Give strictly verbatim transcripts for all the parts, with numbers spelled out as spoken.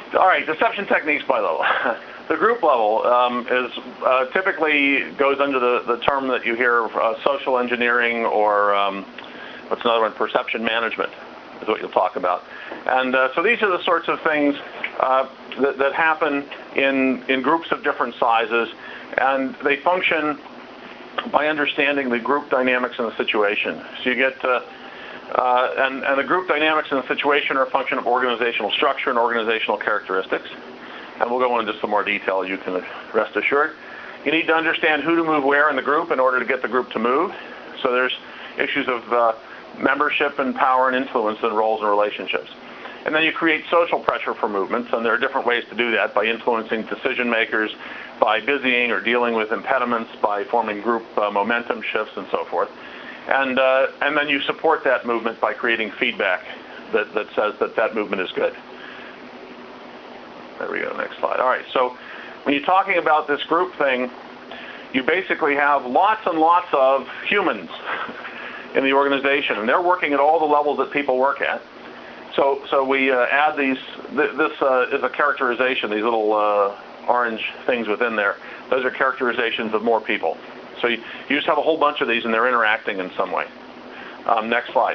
All right, deception techniques by level. The group level um, is uh, typically goes under the, the term that you hear, uh, social engineering, or um, what's another one, perception management is what you'll talk about. And uh, so these are the sorts of things uh, that, that happen in, in groups of different sizes, and they function by understanding the group dynamics in the situation. So you get, uh, uh, and, and the group dynamics in the situation are a function of organizational structure and organizational characteristics. And we'll go into some more detail, you can rest assured. You need to understand who to move where in the group in order to get the group to move. So there's issues of uh, membership and power and influence and roles and relationships. And then you create social pressure for movements, and there are different ways to do that, by influencing decision makers, by busying or dealing with impediments, by forming group uh, momentum shifts and so forth. And, uh, and then you support that movement by creating feedback that, that says that that movement is good. There we go, next slide. All right, so when you're talking about this group thing, you basically have lots and lots of humans in the organization, and they're working at all the levels that people work at. So, so we uh, add these, th this uh, is a characterization, these little uh, orange things within there. Those are characterizations of more people. So you, you just have a whole bunch of these, and they're interacting in some way. Um, next slide.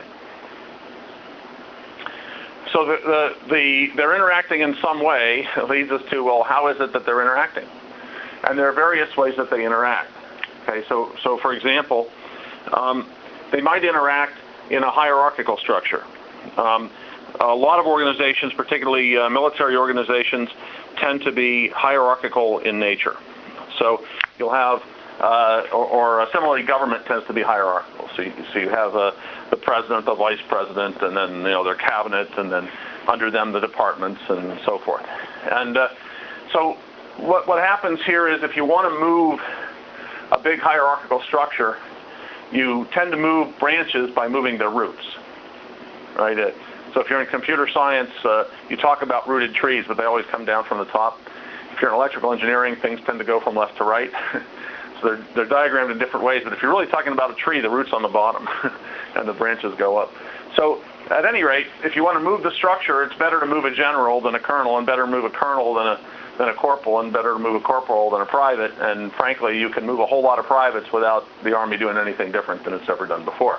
So the, the, the, they're interacting in some way. It leads us to, well, how is it that they're interacting? And there are various ways that they interact. Okay, so, so for example, um, they might interact in a hierarchical structure. Um, a lot of organizations, particularly uh, military organizations, tend to be hierarchical in nature. So you'll have, uh, or, or uh, similarly, government tends to be hierarchical. So you, so you have uh, the president, the vice president, and then you know their cabinet, and then under them the departments, and so forth. And uh, so what what happens here is, if you want to move a big hierarchical structure, you tend to move branches by moving their roots, right? Uh, so if you're in computer science, uh, you talk about rooted trees, but they always come down from the top. If you're in electrical engineering, things tend to go from left to right. So they're, they're diagrammed in different ways, but if you're really talking about a tree, the root's on the bottom, and the branches go up. So at any rate, if you want to move the structure, it's better to move a general than a colonel, and better to move a colonel than a, than a corporal, and better to move a corporal than a private. And frankly, you can move a whole lot of privates without the Army doing anything different than it's ever done before.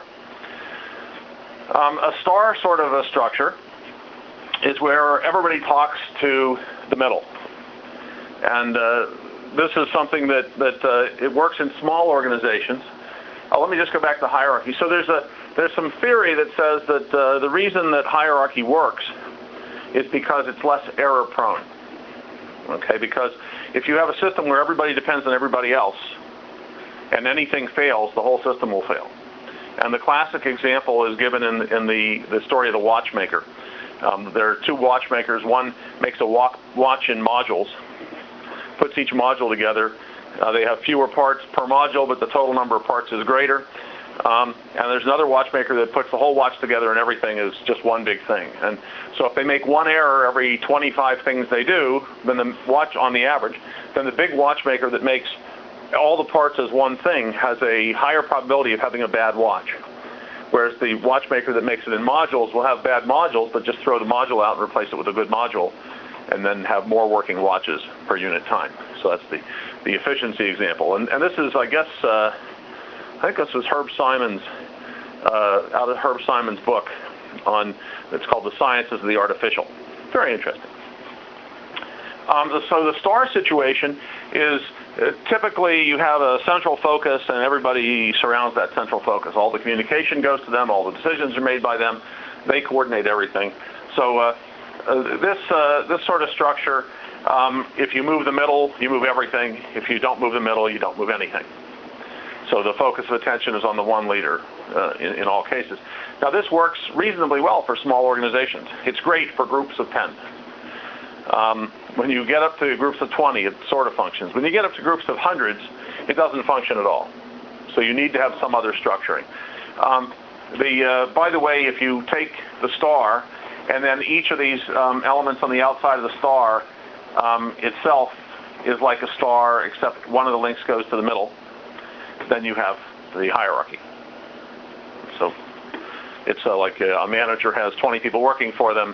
Um, a star sort of a structure is where everybody talks to the middle. And uh, this is something that, that uh, it works in small organizations. Uh, let me just go back to hierarchy. So there's, a, there's some theory that says that uh, the reason that hierarchy works is because it's less error prone. Okay, because if you have a system where everybody depends on everybody else, and anything fails, the whole system will fail. And the classic example is given in, in the, the story of the watchmaker. Um, there are two watchmakers. One makes a walk, watch in modules, puts each module together. Uh, they have fewer parts per module, but the total number of parts is greater. Um, and there's another watchmaker that puts the whole watch together, and everything is just one big thing. And so if they make one error every twenty-five things they do, then the watch, on the average, then the big watchmaker that makes all the parts as one thing has a higher probability of having a bad watch. Whereas the watchmaker that makes it in modules will have bad modules, but just throw the module out and replace it with a good module, and then have more working watches per unit time. So that's the, the efficiency example. And, and this is, I guess, uh, I think this was Herb Simon's, uh, out of Herb Simon's book on, it's called The Sciences of the Artificial. Very interesting. Um, so the star situation is uh, typically you have a central focus, and everybody surrounds that central focus. All the communication goes to them, all the decisions are made by them, they coordinate everything. So uh, uh, this, uh, this sort of structure, um, if you move the middle, you move everything. If you don't move the middle, you don't move anything. So the focus of attention is on the one leader uh, in, in all cases. Now this works reasonably well for small organizations. It's great for groups of ten. Um, when you get up to groups of twenty, it sort of functions. When you get up to groups of hundreds, it doesn't function at all. So you need to have some other structuring. Um, the, uh, by the way, if you take the star, and then each of these um, elements on the outside of the star um, itself is like a star, except one of the links goes to the middle, then you have the hierarchy. So it's uh, like a, a manager has twenty people working for them.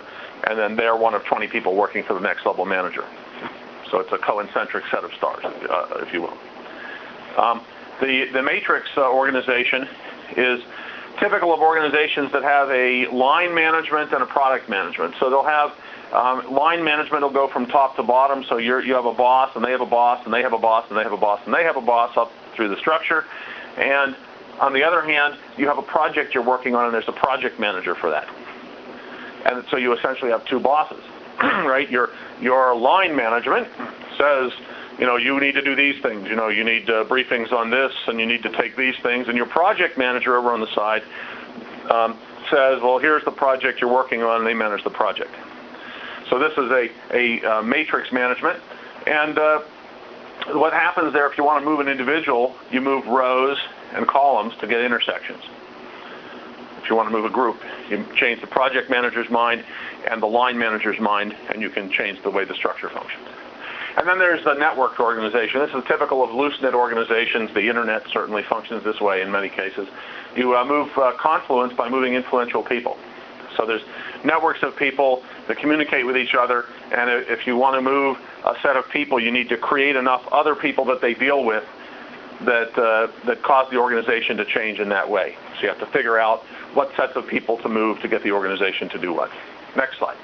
and then they're one of twenty people working for the next level manager. So it's a concentric set of stars, uh, if you will. Um, the, the matrix uh, organization is typical of organizations that have a line management and a product management. So they'll have um, line management will go from top to bottom. So you're, you have a boss, and they have a boss, and they have a boss, and they have a boss, and they have a boss up through the structure. And on the other hand, you have a project you're working on, and there's a project manager for that. And so you essentially have two bosses, right? Your your line management says, you know, you need to do these things. You know, you need uh, briefings on this, and you need to take these things. And your project manager over on the side um, says, well, here's the project you're working on, and they manage the project. So this is a, a uh, matrix management. And uh, what happens there, if you want to move an individual, you move rows and columns to get intersections. If you want to move a group, you change the project manager's mind and the line manager's mind, and you can change the way the structure functions. And then there's the networked organization. This is typical of loose-knit organizations. The internet certainly functions this way in many cases. You uh, move uh, confluence by moving influential people. So there's networks of people that communicate with each other, and if you want to move a set of people, you need to create enough other people that they deal with that uh, that cause the organization to change in that way. So you have to figure out what sets of people to move to get the organization to do what. Next slide.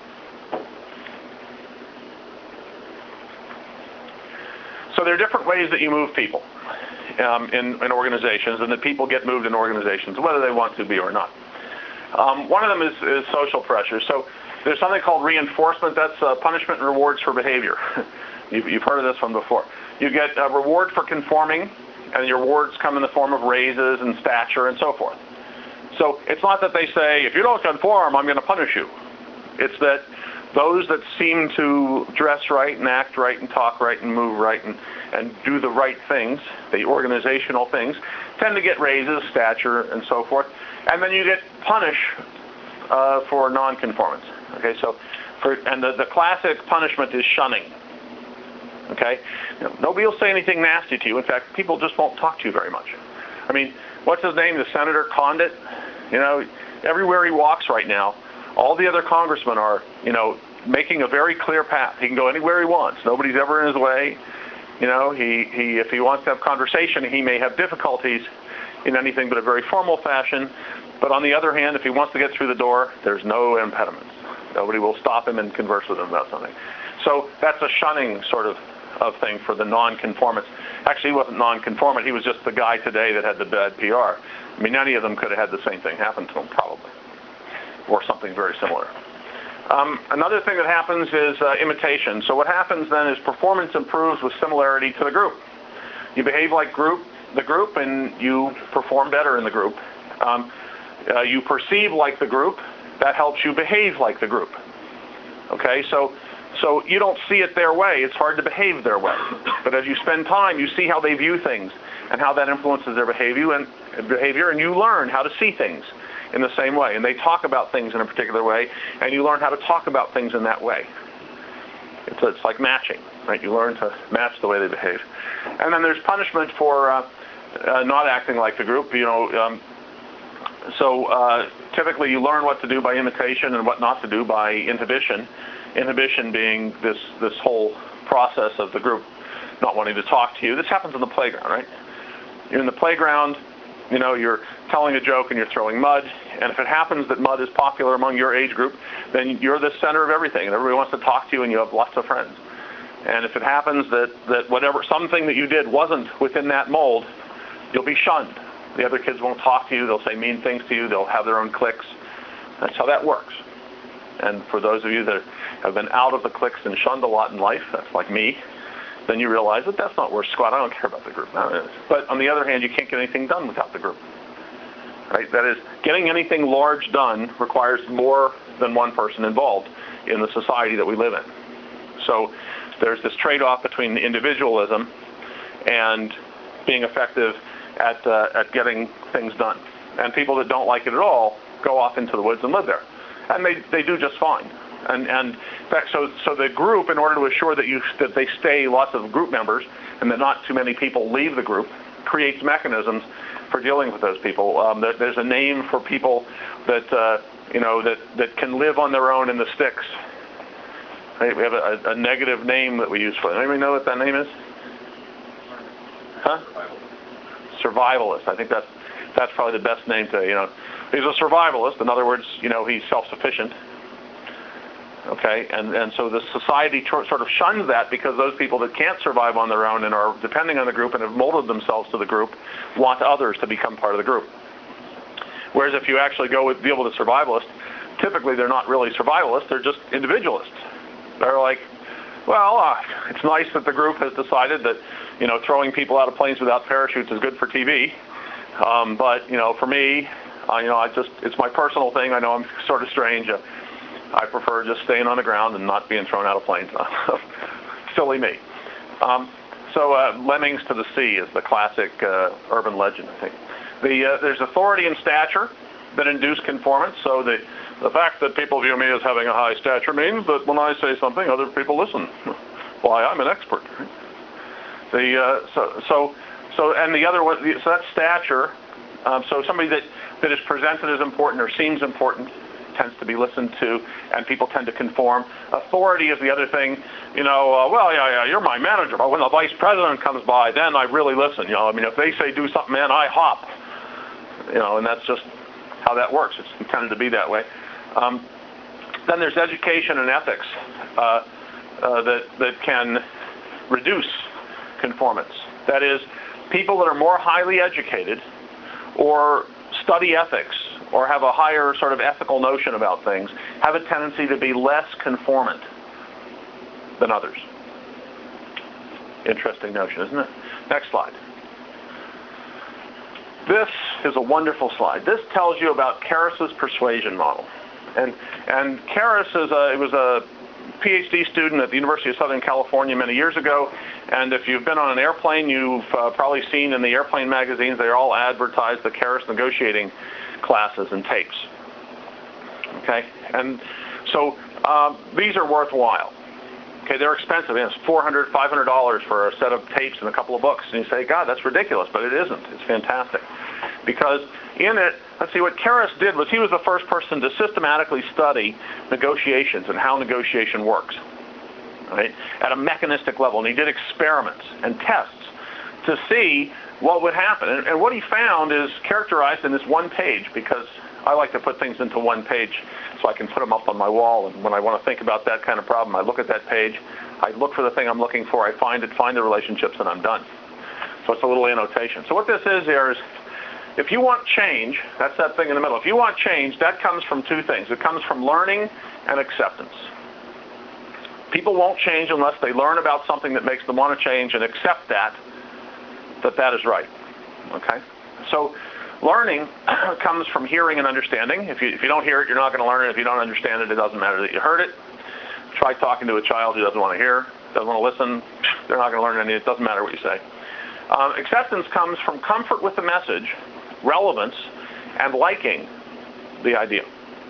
So there are different ways that you move people um, in, in organizations, and that people get moved in organizations, whether they want to be or not. Um, one of them is, is social pressure. So there's something called reinforcement. That's uh, punishment and rewards for behavior. you've, you've heard of this one before. You get a reward for conforming, and your rewards come in the form of raises and stature and so forth. So it's not that they say, if you don't conform, I'm going to punish you. It's that those that seem to dress right and act right and talk right and move right and, and do the right things, the organizational things, tend to get raises, stature, and so forth. And then you get punished uh, for nonconformance. Okay, so for, and the, the classic punishment is shunning. Okay, you know, nobody will say anything nasty to you. In fact, people just won't talk to you very much. I mean, what's his name? The Senator Condit. You know, everywhere he walks right now, all the other congressmen are, you know, making a very clear path. He can go anywhere he wants. Nobody's ever in his way. You know, he, he if he wants to have conversation, he may have difficulties in anything but a very formal fashion. But on the other hand, if he wants to get through the door, there's no impediments. Nobody will stop him and converse with him about something. So that's a shunning sort of, of thing for the non-conformance. Actually, he wasn't non-conformant. He was just the guy today that had the bad P R. I mean, any of them could have had the same thing happen to them, probably, or something very similar. Um, another thing that happens is uh, imitation. So what happens then is performance improves with similarity to the group. You behave like group, the group, and you perform better in the group. Um, uh, you perceive like the group. That helps you behave like the group. Okay, so so you don't see it their way. It's hard to behave their way. But as you spend time, you see how they view things and how that influences their behavior, and behavior, and you learn how to see things in the same way. And they talk about things in a particular way, and you learn how to talk about things in that way. It's, it's like matching, right? You learn to match the way they behave. And then there's punishment for uh, uh, not acting like the group. You know, um, so uh, typically you learn what to do by imitation and what not to do by inhibition. Inhibition being this this whole process of the group not wanting to talk to you. This happens in the playground, right? You're in the playground, you know, you're telling a joke and you're throwing mud, and if it happens that mud is popular among your age group, then you're the center of everything, and everybody wants to talk to you, and you have lots of friends. And if it happens that, that whatever, something that you did wasn't within that mold, you'll be shunned. The other kids won't talk to you, they'll say mean things to you, they'll have their own cliques. That's how that works. And for those of you that have been out of the cliques and shunned a lot in life, that's like me, then you realize that that's not worth squat. I don't care about the group. But on the other hand, you can't get anything done without the group. Right? That is, getting anything large done requires more than one person involved in the society that we live in. So there's this trade-off between individualism and being effective at uh, at getting things done. And people that don't like it at all go off into the woods and live there. And they, they do just fine. And, and in fact, so so the group, in order to assure that you that they stay lots of group members and that not too many people leave the group, creates mechanisms for dealing with those people. Um, there, there's a name for people that uh, you know, that, that can live on their own in the sticks. Right? We have a, a negative name that we use for them. Anybody know what that name is? Huh? Survivalist. I think that's, that's probably the best name to, you know. He's a survivalist. In other words, you know, he's self-sufficient. Okay, and, and so the society sort of shuns that because those people that can't survive on their own and are depending on the group and have molded themselves to the group want others to become part of the group. Whereas if you actually go with, deal with a survivalist, typically they're not really survivalists, they're just individualists. They're like, well, uh, it's nice that the group has decided that, you know, throwing people out of planes without parachutes is good for T V, um, but, you know, for me, uh, you know, I just, it's my personal thing. I know I'm sort of strange. Uh, I prefer just staying on the ground and not being thrown out of planes. Silly me. Um, so uh, Lemmings to the Sea is the classic uh, urban legend, I think. The, uh, there's authority and stature that induce conformance. So the, the fact that people view me as having a high stature means that when I say something, other people listen. Why, I'm an expert. The, uh, so, so, so, and the other one, so that's stature. Um, so somebody that, that is presented as important or seems important tends to be listened to, and people tend to conform. Authority is the other thing. You know, uh, well, yeah, yeah, you're my manager, but when the vice president comes by, then I really listen. You know, I mean, if they say do something, man, I hop. You know, and that's just how that works. It's intended to be that way. Um, then there's education and ethics uh, uh, that that can reduce conformance. That is, people that are more highly educated or study ethics or have a higher sort of ethical notion about things, have a tendency to be less conformant than others. Interesting notion, isn't it? Next slide. This is a wonderful slide. This tells you about Karas's persuasion model. And, and Karas is a, it was a PhD student at the University of Southern California many years ago. And if you've been on an airplane, you've uh, probably seen in the airplane magazines, they all advertise the Karas negotiating classes and tapes. Okay, and so um, these are worthwhile. Okay, they're expensive. It's four hundred dollars, five hundred dollars for a set of tapes and a couple of books. And you say, God, that's ridiculous, but it isn't. It's fantastic. Because in it, let's see, what Karas did was he was the first person to systematically study negotiations and how negotiation works, right, at a mechanistic level. And he did experiments and tests to see what would happen. And, and what he found is characterized in this one page, because I like to put things into one page so I can put them up on my wall. And when I want to think about that kind of problem, I look at that page, I look for the thing I'm looking for, I find it, find the relationships, and I'm done. So it's a little annotation. So what this is here is, if you want change, that's that thing in the middle. If you want change, that comes from two things. It comes from learning and acceptance. People won't change unless they learn about something that makes them want to change and accept that, that that is right. Okay? So learning comes from hearing and understanding. If you, if you don't hear it, you're not going to learn it. If you don't understand it, it doesn't matter that you heard it. Try talking to a child who doesn't want to hear, doesn't want to listen. They're not going to learn anything. It doesn't matter what you say. Um, acceptance comes from comfort with the message, relevance, and liking the idea.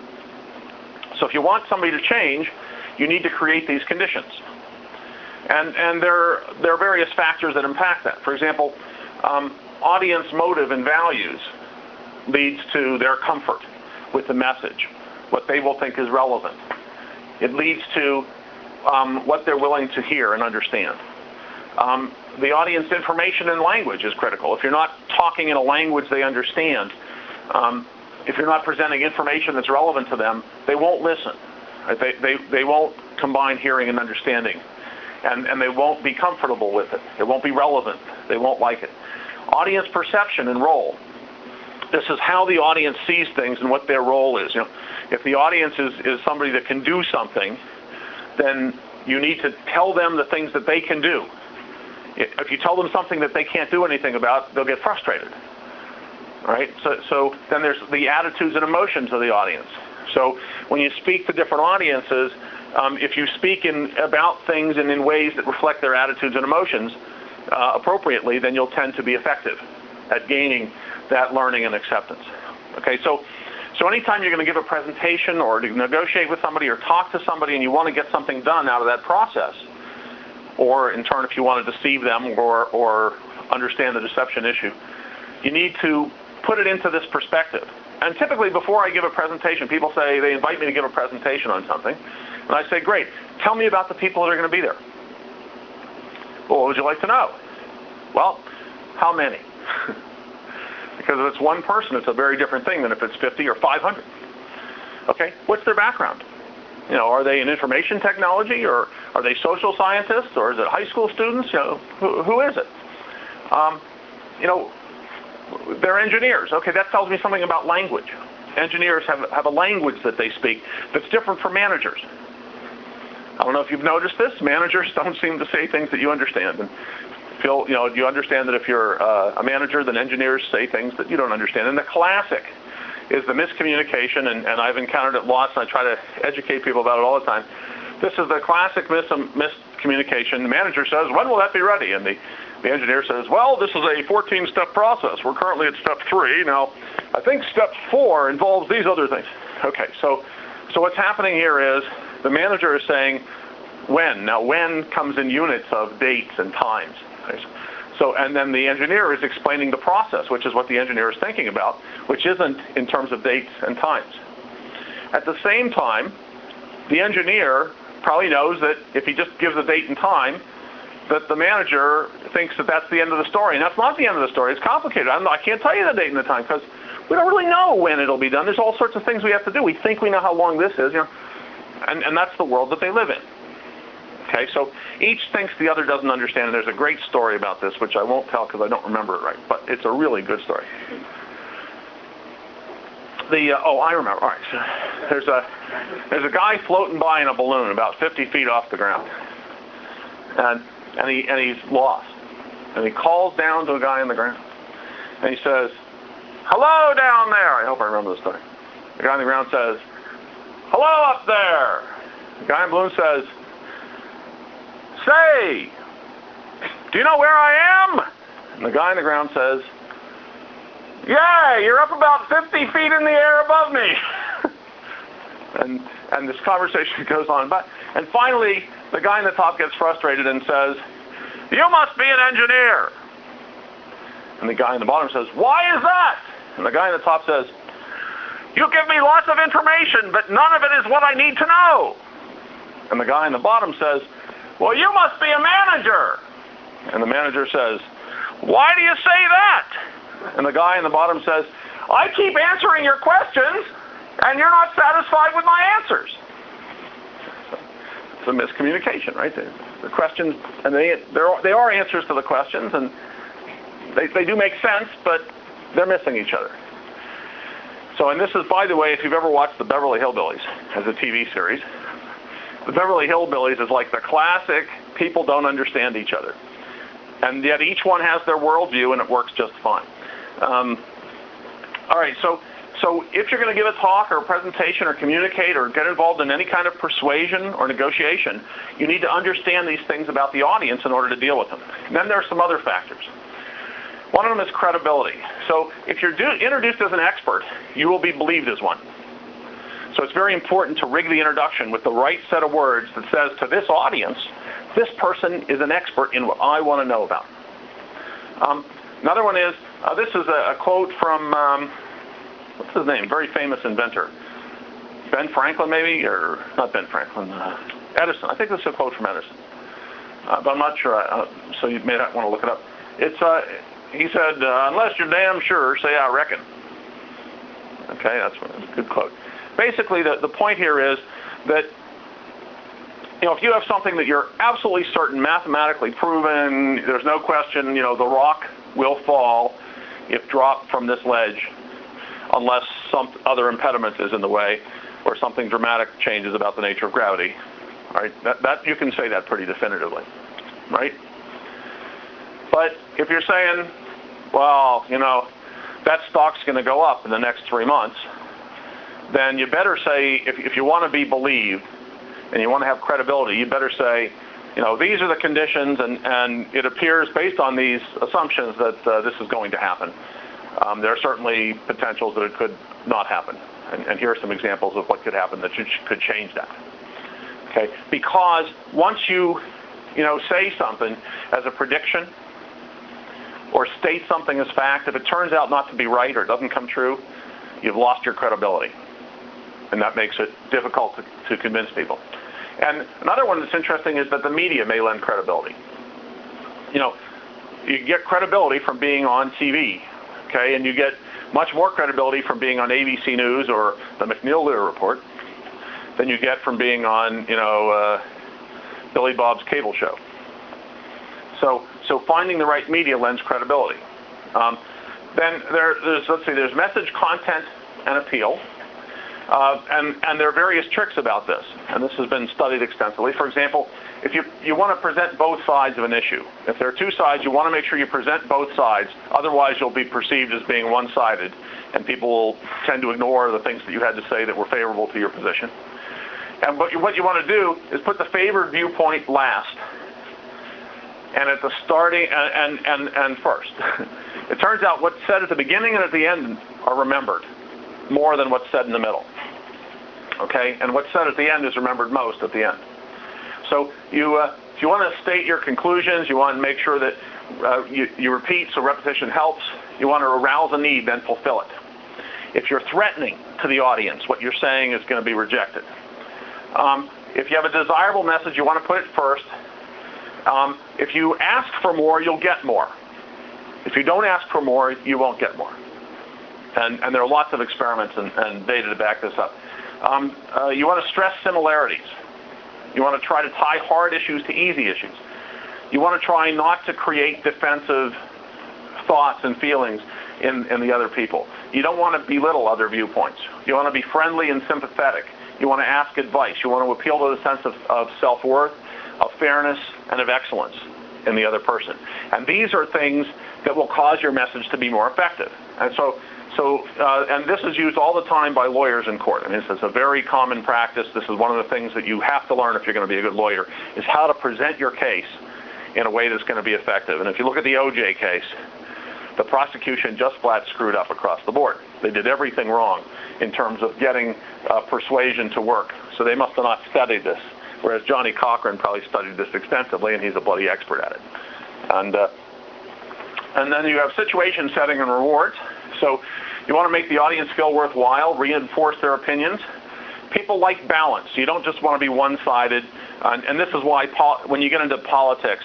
So if you want somebody to change, you need to create these conditions. And, and there, there are various factors that impact that. For example, um, audience motive and values leads to their comfort with the message, what they will think is relevant. It leads to um, what they're willing to hear and understand. Um, the audience information and language is critical. If you're not talking in a language they understand, um, if you're not presenting information that's relevant to them, they won't listen. Right? They, they, they won't combine hearing and understanding. And, and they won't be comfortable with it. It won't be relevant. They won't like it. Audience perception and role. This is how the audience sees things and what their role is. You know, if the audience is, is somebody that can do something, then you need to tell them the things that they can do. If you tell them something that they can't do anything about, they'll get frustrated. Right? So, so then there's the attitudes and emotions of the audience. So when you speak to different audiences, um, if you speak in about things and in ways that reflect their attitudes and emotions uh, appropriately, then you'll tend to be effective at gaining that learning and acceptance. Okay, so so anytime you're going to give a presentation or to negotiate with somebody or talk to somebody and you want to get something done out of that process, or in turn if you want to deceive them or, or understand the deception issue, you need to put it into this perspective. and typically before I give a presentation, people say, they invite me to give a presentation on something. And I say, great, tell me about the people that are going to be there. Well, what would you like to know? Well, how many? Because if it's one person, it's a very different thing than if it's fifty or five hundred. Okay, what's their background? You know, are they in information technology, or are they social scientists, or is it high school students? You know, who, who is it? Um, you know, they're engineers. Okay, that tells me something about language. Engineers have, have a language that they speak that's different from managers. I don't know if you've noticed this. Managers don't seem to say things that you understand. And feel, you know, you understand that if you're uh, a manager, then engineers say things that you don't understand. And the classic is the miscommunication, and, and I've encountered it lots, and I try to educate people about it all the time. This is the classic mis miscommunication. The manager says, when will that be ready? And the, the engineer says, well, this is a fourteen step process. We're currently at step three. Now, I think step four involves these other things. Okay, so, so what's happening here is the manager is saying when. Now, when comes in units of dates and times. Okay? So, and then the engineer is explaining the process, which is what the engineer is thinking about, which isn't in terms of dates and times. At the same time, the engineer probably knows that if he just gives a date and time, that the manager thinks that that's the end of the story. And that's not the end of the story. It's complicated. I'm not, I can't tell you the date and the time because we don't really know when it'll be done. There's all sorts of things we have to do. We think we know how long this is, you know, and, and that's the world that they live in. Okay, so each thinks the other doesn't understand, and there's a great story about this, which I won't tell because I don't remember it right, but it's a really good story. The uh, oh, I remember. All right, so there's a there's a guy floating by in a balloon about fifty feet off the ground, and and he and he's lost, and he calls down to a guy on the ground, and he says, "Hello down there." I hope I remember the story. The guy on the ground says, "Hello up there." The guy in the balloon says, "Say, do you know where I am?" And the guy on the ground says, "Yeah, you're up about fifty feet in the air above me." and and this conversation goes on. But and finally, the guy in the top gets frustrated and says, "You must be an engineer." And the guy in the bottom says, "Why is that?" And the guy in the top says, "You give me lots of information, but none of it is what I need to know." And the guy in the bottom says, "Well, you must be a manager." And the manager says, "Why do you say that?" And the guy in the bottom says, "I keep answering your questions, and you're not satisfied with my answers." It's a miscommunication, right? The, the questions, and they, are, they are answers to the questions, and they, they do make sense, but they're missing each other. So, and this is, by the way, if you've ever watched The Beverly Hillbillies as a T V series, The Beverly Hillbillies is like the classic people don't understand each other. And yet each one has their worldview, and it works just fine. Um, all right, so so if you're going to give a talk or a presentation or communicate or get involved in any kind of persuasion or negotiation, you need to understand these things about the audience in order to deal with them. And then there are some other factors. One of them is credibility. So if you're do, introduced as an expert, you will be believed as one. So it's very important to rig the introduction with the right set of words that says to this audience, this person is an expert in what I want to know about. Um, another one is, uh, this is a, a quote from, um, what's his name, very famous inventor. Ben Franklin maybe, or not Ben Franklin, uh, Edison. I think this is a quote from Edison, uh, but I'm not sure, uh, so you may not want to look it up. It's, uh, he said, uh, unless you're damn sure, say I reckon. Okay, that's a good quote. Basically, the, the point here is that, you know, if you have something that you're absolutely certain, mathematically proven, there's no question, you know, the rock will fall if dropped from this ledge, unless some other impediment is in the way, or something dramatic changes about the nature of gravity. All right, that, that you can say that pretty definitively, right? But if you're saying, well, you know, that stock's going to go up in the next three months, then you better say, if, if you want to be believed and you want to have credibility, you better say, you know, these are the conditions, and, and it appears based on these assumptions that uh, this is going to happen. Um, there are certainly potentials that it could not happen. And, and here are some examples of what could happen that should, could change that. Okay, because once you, you know, say something as a prediction or state something as fact, if it turns out not to be right or it doesn't come true, you've lost your credibility. And that makes it difficult to, to convince people. And another one that's interesting is that the media may lend credibility. You know, you get credibility from being on T V, okay, and you get much more credibility from being on A B C News or the McNeil-Lehrer Report than you get from being on, you know, uh, Billy Bob's cable show. So, so finding the right media lends credibility. Um, then there, there's, let's see, there's message, content, and appeal. Uh, and, and there are various tricks about this, and this has been studied extensively. For example, if you, you want to present both sides of an issue, if there are two sides, you want to make sure you present both sides. Otherwise, you'll be perceived as being one-sided, and people will tend to ignore the things that you had to say that were favorable to your position. And what you, what you want to do is put the favored viewpoint last, and at the starting and, and, and, and first. It turns out what's said at the beginning and at the end are remembered more than what's said in the middle. Okay, and what's said at the end is remembered most at the end. So you, uh, if you want to state your conclusions, you want to make sure that uh, you, you repeat so repetition helps. You want to arouse a need, then fulfill it. If you're threatening to the audience, what you're saying is going to be rejected. Um, if you have a desirable message, you want to put it first. Um, if you ask for more, you'll get more. If you don't ask for more, you won't get more. And, and there are lots of experiments and, and data to back this up. Um, uh, you want to stress similarities. You want to try to tie hard issues to easy issues. You want to try not to create defensive thoughts and feelings in, in the other people. You don't want to belittle other viewpoints. You want to be friendly and sympathetic. You want to ask advice. You want to appeal to the sense of, of self-worth, of fairness, and of excellence in the other person. And these are things that will cause your message to be more effective. And so, so uh, and this is used all the time by lawyers in court. I mean, this is a very common practice. This is one of the things that you have to learn if you're going to be a good lawyer, is how to present your case in a way that's going to be effective. And if you look at the O J case, the prosecution just flat screwed up across the board. They did everything wrong in terms of getting uh, persuasion to work. So they must have not studied this, whereas Johnny Cochran probably studied this extensively, and he's a bloody expert at it. And, uh, and then you have situation setting and rewards. So you want to make the audience feel worthwhile, reinforce their opinions. People like balance. You don't just want to be one-sided. Uh, and this is why pol- when you get into politics,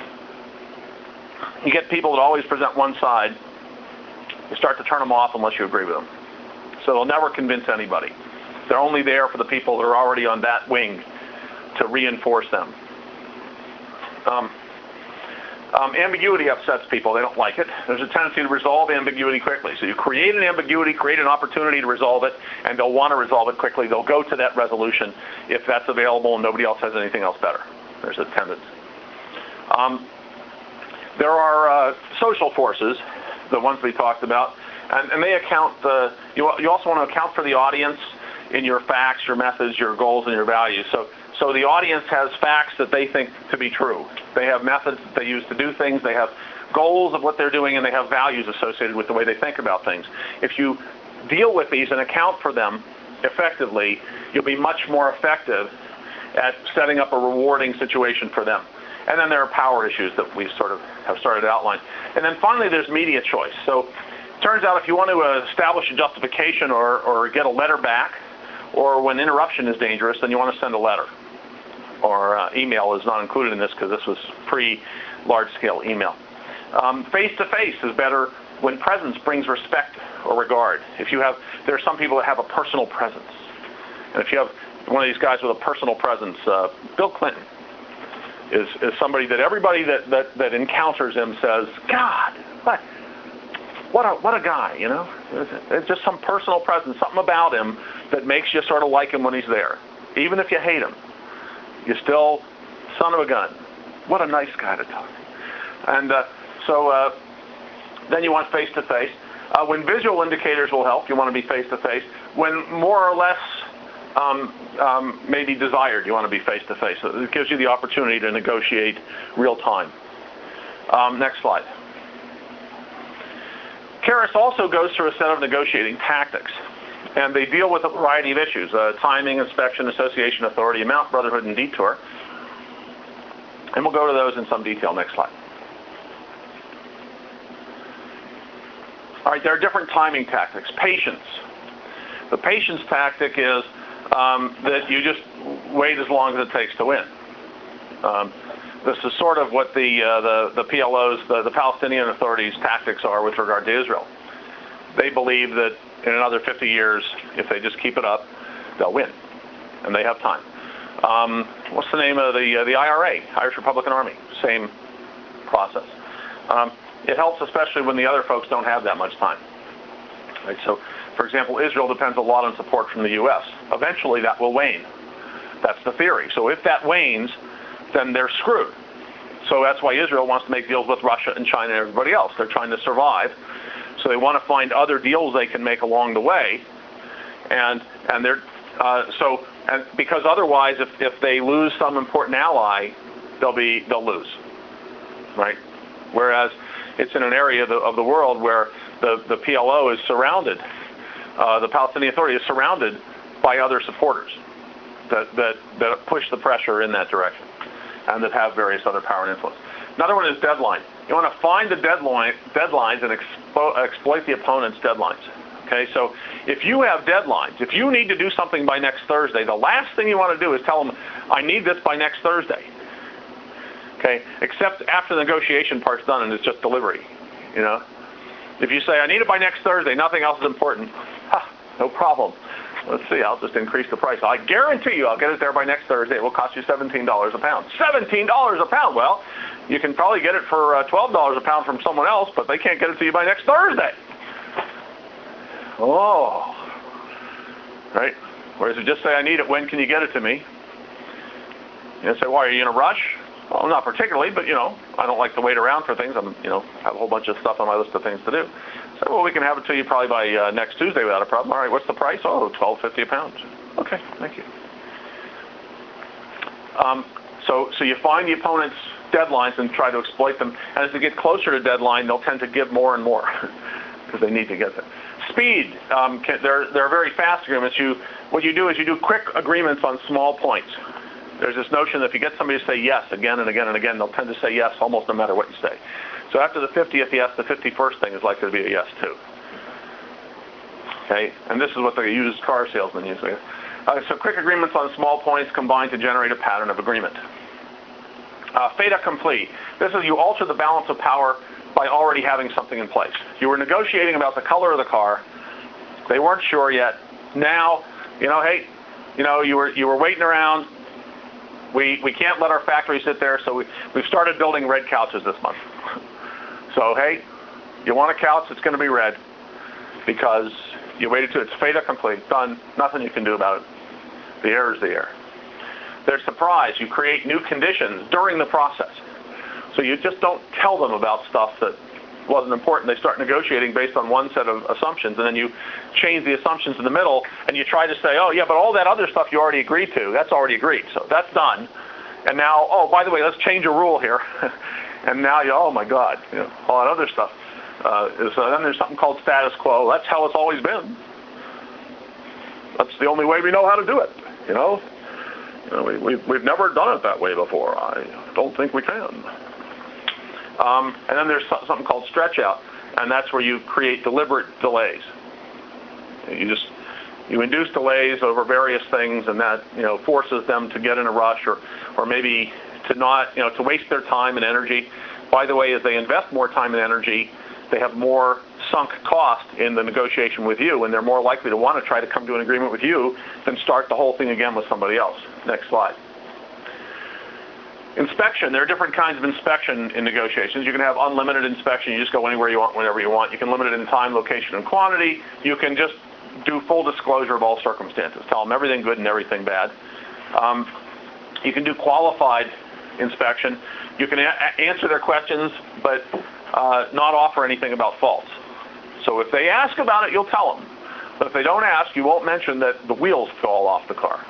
you get people that always present one side. You start to turn them off unless you agree with them. So they'll never convince anybody. They're only there for the people that are already on that wing to reinforce them. Um, um, ambiguity upsets people. They don't like it. There's a tendency to resolve ambiguity quickly. So you create an ambiguity, create an opportunity to resolve it, and they'll want to resolve it quickly. They'll go to that resolution if that's available and nobody else has anything else better. There's a tendency. Um, there are uh, social forces, the ones we talked about, and, and they account, uh, you, you also want to account for the audience in your facts, your methods, your goals, and your values. So, so the audience has facts that they think to be true. They have methods that they use to do things. They have goals of what they're doing, and they have values associated with the way they think about things. If you deal with these and account for them effectively, you'll be much more effective at setting up a rewarding situation for them. And then there are power issues that we sort of have started to outline. And then finally, there's media choice. So it turns out if you want to establish a justification or, or get a letter back, or when interruption is dangerous, then you want to send a letter. Or uh, email is not included in this because this was pre-large-scale email. Um, face-to-face is better when presence brings respect or regard. If you have, there are some people that have a personal presence. And if you have one of these guys with a personal presence, uh, Bill Clinton is, is somebody that everybody that, that, that encounters him says, God, what, what a, what a guy, you know? It's just some personal presence, something about him that makes you sort of like him when he's there. Even if you hate him, you're still son of a gun. What a nice guy to talk to. And uh, so uh, then you want face-to-face. Uh, when visual indicators will help, you want to be face-to-face. When more or less um, um, maybe desired, you want to be face-to-face. So it gives you the opportunity to negotiate real time. Um, next slide. Karras also goes through a set of negotiating tactics. And they deal with a variety of issues, uh, timing, inspection, association, authority, amount, brotherhood, and detour. And we'll go to those in some detail. Next slide. All right, there are different timing tactics. Patience. The patience tactic is um, that you just wait as long as it takes to win. Um, this is sort of what the, uh, the, the P L O's, the, the Palestinian Authority's tactics are with regard to Israel. They believe that in another fifty years, if they just keep it up, they'll win, and they have time. Um, what's the name of the, uh, the I R A, Irish Republican Army? Same process. Um, it helps especially when the other folks don't have that much time. Right? So, for example, Israel depends a lot on support from the U S. Eventually that will wane. That's the theory. So if that wanes, then they're screwed. So that's why Israel wants to make deals with Russia and China and everybody else. They're trying to survive. So they want to find other deals they can make along the way. And and they're uh, so and because otherwise, if, if they lose some important ally, they'll be they'll lose, right? Whereas it's in an area of the, of the world where the, the P L O is surrounded, uh, the Palestinian Authority is surrounded by other supporters that, that, that push the pressure in that direction and that have various other power and influence. Another one is deadline. You want to find the deadline, deadlines and expo exploit the opponent's deadlines. Okay, so if you have deadlines, if you need to do something by next Thursday, the last thing you want to do is tell them, I need this by next Thursday. Okay, except after the negotiation part's done and it's just delivery, you know. If you say, I need it by next Thursday, nothing else is important, ha, no problem. Let's see, I'll just increase the price. I guarantee you I'll get it there by next Thursday. It will cost you seventeen dollars a pound. seventeen dollars a pound! Well, you can probably get it for uh, twelve dollars a pound from someone else, but they can't get it to you by next Thursday. Oh, right? Whereas if you just say, I need it, when can you get it to me? You say, why, are you in a rush? Well, not particularly, but, you know, I don't like to wait around for things. I'm, you know, have a whole bunch of stuff on my list of things to do. So, well, we can have it to you probably by uh, next Tuesday without a problem. All right, what's the price? Oh, twelve fifty a pound. Okay, thank you. Um, so, so you find the opponent's deadlines and try to exploit them. And as they get closer to deadline, they'll tend to give more and more because they need to get there. Speed. Um, can, they're, they're very fast agreements. You, what you do is you do quick agreements on small points. There's this notion that if you get somebody to say yes again and again and again, they'll tend to say yes almost no matter what you say. So after the fiftieth yes, the fifty-first thing is likely to be a yes too. Okay, and this is what the used car salesman usually. Uh, so quick agreements on small points combine to generate a pattern of agreement. Uh, fait accompli. This is you alter the balance of power by already having something in place. You were negotiating about the color of the car. They weren't sure yet. Now, you know, hey, you know, you were you were waiting around. We, we can't let our factory sit there, so we, we've started building red couches this month. So, hey, you want a couch, it's going to be red because you waited to, it's fait accompli, done, nothing you can do about it. The air is the air. There's surprise. You create new conditions during the process. So you just don't tell them about stuff that wasn't important. They start negotiating based on one set of assumptions, and then you change the assumptions in the middle, and you try to say, oh, yeah, but all that other stuff you already agreed to, that's already agreed, so that's done. And now, oh, by the way, let's change a rule here. And now you, oh, my God, you know, all that other stuff. Uh, is, uh, then there's something called status quo. That's how it's always been. That's the only way we know how to do it, you know? You know we, we've, we've never done it that way before. I don't think we can. Um, and then there's something called stretch out, and that's where you create deliberate delays. You just you induce delays over various things, and that you know forces them to get in a rush, or or maybe to not you know to waste their time and energy. By the way, as they invest more time and energy, they have more sunk cost in the negotiation with you, and they're more likely to want to try to come to an agreement with you than start the whole thing again with somebody else. Next slide. Inspection. There are different kinds of inspection in negotiations. You can have unlimited inspection. You just go anywhere you want, whenever you want. You can limit it in time, location, and quantity. You can just do full disclosure of all circumstances. Tell them everything good and everything bad. Um, you can do qualified inspection. You can a answer their questions, but uh, not offer anything about faults. So if they ask about it, you'll tell them. But if they don't ask, you won't mention that the wheels fall off the car.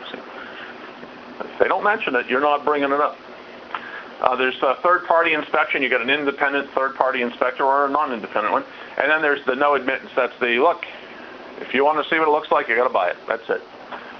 If they don't mention it, you're not bringing it up. Uh, there's a third-party inspection. You get an independent third-party inspector or a non-independent one. And then there's the no admittance. That's the, look, if you want to see what it looks like, you got to buy it. That's it.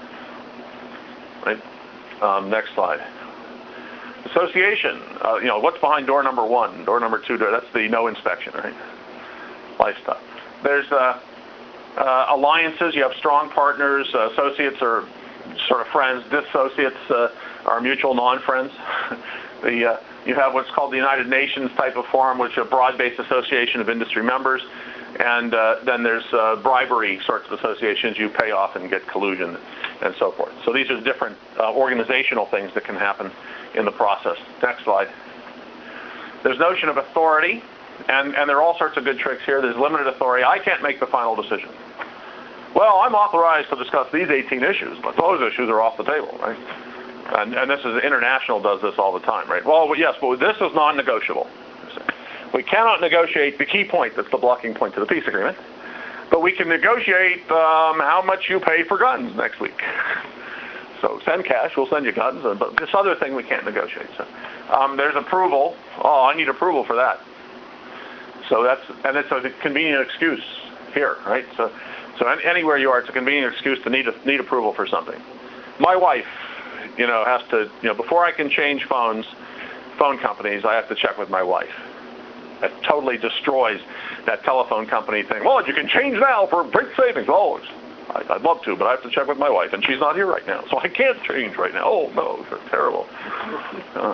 Right? Um, next slide. Association. Uh, you know, what's behind door number one, door number two, door, that's the no inspection, right? Life stuff. There's uh, uh, alliances. You have strong partners. Uh, associates are sort of friends. Dissociates uh, are mutual non-friends. the uh, you have what's called the United Nations type of forum, which is a broad-based association of industry members. And uh, then there's uh, bribery sorts of associations. You pay off and get collusion and so forth. So these are different uh, organizational things that can happen in the process. Next slide. There's notion of authority, and, and there are all sorts of good tricks here. There's limited authority. I can't make the final decision. Well, I'm authorized to discuss these eighteen issues, but those issues are off the table, right? And, and this is, International does this all the time, right? Well, yes, but this is non-negotiable. We cannot negotiate the key point that's the blocking point to the peace agreement, but we can negotiate um, how much you pay for guns next week. So send cash, we'll send you guns, but this other thing we can't negotiate. So um, there's approval. Oh, I need approval for that. So that's, and it's a convenient excuse here, right? So, so anywhere you are, it's a convenient excuse to need a, need approval for something. My wife, you know, has to, you know, before I can change phones, phone companies, I have to check with my wife. That totally destroys that telephone company thing. Well, you can change now for great savings. Oh, I'd love to, but I have to check with my wife, and she's not here right now, so I can't change right now. Oh, no, it's terrible. Uh,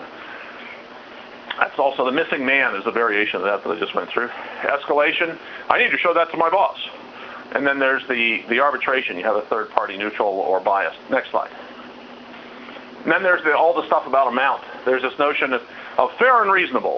that's also the missing man is a variation of that that I just went through. Escalation, I need to show that to my boss. And then there's the, the arbitration. You have a third party neutral or biased. Next slide. And then there's the, all the stuff about amount. There's this notion of, of fair and reasonable.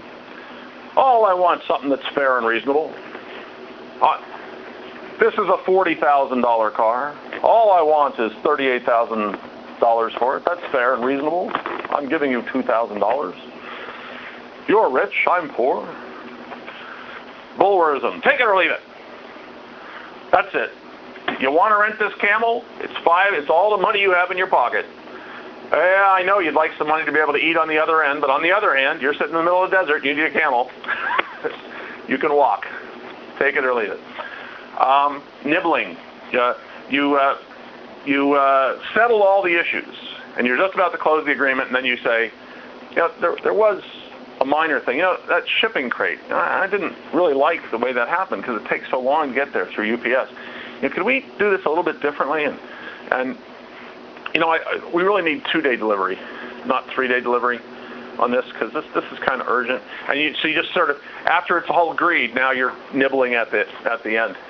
All I want is something that's fair and reasonable. Uh, this is a forty thousand dollar car. All I want is thirty-eight thousand dollars for it. That's fair and reasonable. I'm giving you two thousand dollars. You're rich, I'm poor. Bulwerism, take it or leave it. That's it. You want to rent this camel? It's five, it's all the money you have in your pocket. Yeah, I know you'd like some money to be able to eat on the other end, but on the other hand, you're sitting in the middle of the desert, you need a camel. You can walk. Take it or leave it. Um, nibbling. Uh, you uh, you uh, settle all the issues, and you're just about to close the agreement, and then you say, you know, there, there was a minor thing. You know, that shipping crate, I didn't really like the way that happened because it takes so long to get there through U P S. You know, could we do this a little bit differently? And, and You know, I, I, we really need two-day delivery, not three-day delivery on this, because this this is kind of urgent. And you, so you just sort of, after it's all agreed, now you're nibbling at the at the end.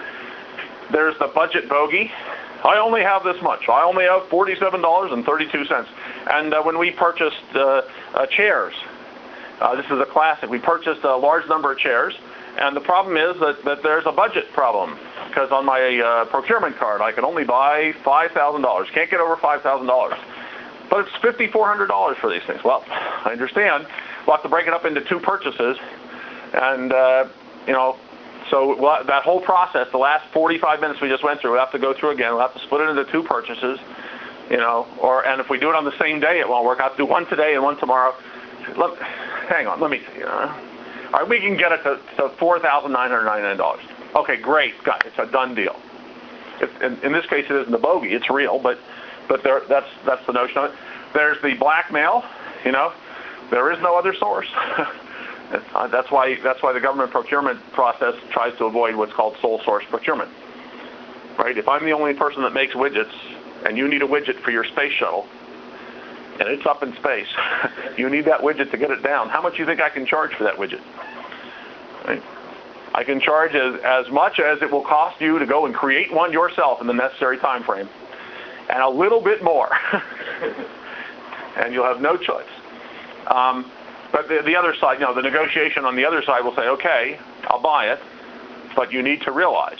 There's the budget bogey. I only have this much. I only have forty-seven dollars and thirty-two cents. And uh, when we purchased uh, uh, chairs, uh, this is a classic. We purchased a large number of chairs, and the problem is that, that there's a budget problem. Because on my uh, procurement card, I can only buy five thousand dollars. Can't get over five thousand dollars. But it's five thousand four hundred dollars for these things. Well, I understand. We'll have to break it up into two purchases. And, uh, you know, so we'll, that whole process, the last forty-five minutes we just went through, we'll have to go through again. We'll have to split it into two purchases, you know, or and if we do it on the same day, it won't work. I'll have to do one today and one tomorrow. Let, hang on, let me see. Uh, all right, we can get it to, to four thousand nine hundred ninety-nine dollars. Okay, great. Got it. It's a done deal. It, in, in this case, it isn't a bogey. It's real, but but there, that's that's the notion of it. There's the blackmail. You know, there is no other source. that's why that's why the government procurement process tries to avoid what's called sole source procurement. Right? If I'm the only person that makes widgets, and you need a widget for your space shuttle, and it's up in space, you need that widget to get it down. How much do you think I can charge for that widget? Right? I can charge as, as much as it will cost you to go and create one yourself in the necessary time frame, and a little bit more. And you'll have no choice. Um, but the, the other side, you know, the negotiation on the other side will say, okay, I'll buy it, but you need to realize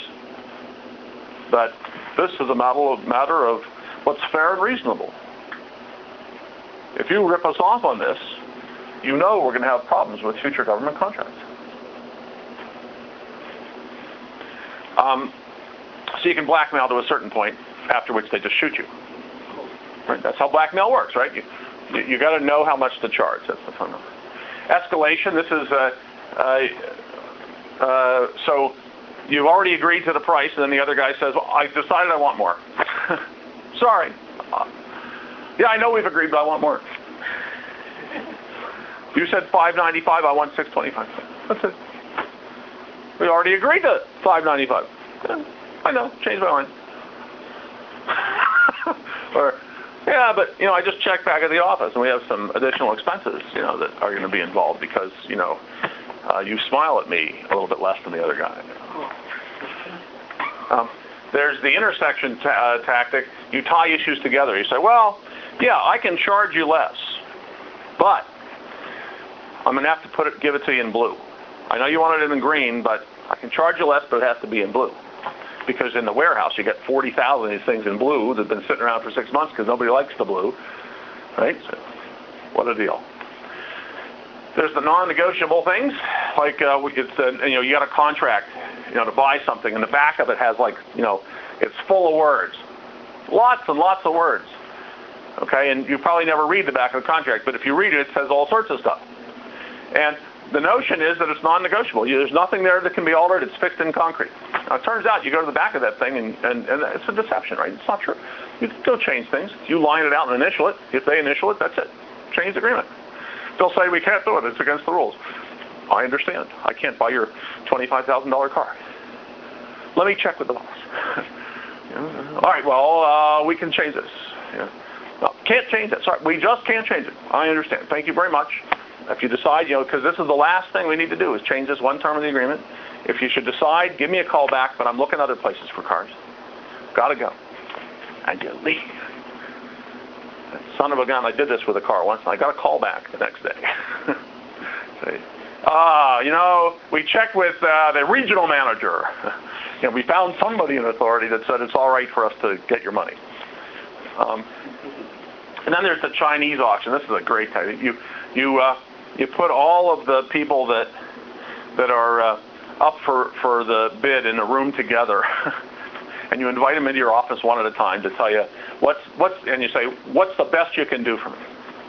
that this is a matter of, matter of what's fair and reasonable. If you rip us off on this, you know we're going to have problems with future government contracts. Um, so you can blackmail to a certain point, after which they just shoot you. Right? That's how blackmail works, right? You you, you got to know how much to charge. That's the fun of it. Escalation. This is uh, uh, uh, so you've already agreed to the price, and then the other guy says, "Well, I've decided I want more." Sorry. Uh, yeah, I know we've agreed, but I want more. You said five ninety-five. I want six twenty-five. That's it. We already agreed to five ninety-five. I know, changed my mind. Or, yeah, but, you know, I just checked back at the office, and we have some additional expenses, you know, that are going to be involved because, you know, uh, you smile at me a little bit less than the other guy. Um, there's the intersection ta uh, tactic. You tie issues together. You say, well, yeah, I can charge you less, but I'm going to have to put it, give it to you in blue. I know you wanted it in green, but I can charge you less, but it has to be in blue. Because in the warehouse, you get forty thousand of these things in blue that have been sitting around for six months because nobody likes the blue, right? So, what a deal. There's the non-negotiable things, like uh, it's uh, you know you got a contract, you know, to buy something, and the back of it has like you know it's full of words, lots and lots of words. Okay, and you probably never read the back of the contract, but if you read it, it says all sorts of stuff. And the notion is that it's non-negotiable. There's nothing there that can be altered. It's fixed in concrete. Now, it turns out you go to the back of that thing, and, and, and it's a deception, right? It's not true. You can still change things. You line it out and initial it. If they initial it, that's it. Change the agreement. They'll say, we can't do it. It's against the rules. I understand. I can't buy your twenty-five thousand dollar car. Let me check with the boss. All right, well, uh, we can change this. Yeah. No, can't change it. Sorry, we just can't change it. I understand. Thank you very much. If you decide, you know, because this is the last thing we need to do is change this one term of the agreement. If you should decide, give me a call back, but I'm looking other places for cars. Gotta go. And you leave. Son of a gun, I did this with a car once, and I got a call back the next day. Say, ah, you know, we checked with uh, the regional manager. You know, we found somebody in authority that said it's all right for us to get your money. Um, and then there's the Chinese auction. This is a great time. You, you, uh, you put all of the people that that are uh, up for, for the bid in a room together, and you invite them into your office one at a time to tell you what's what's, and you say, what's the best you can do for me?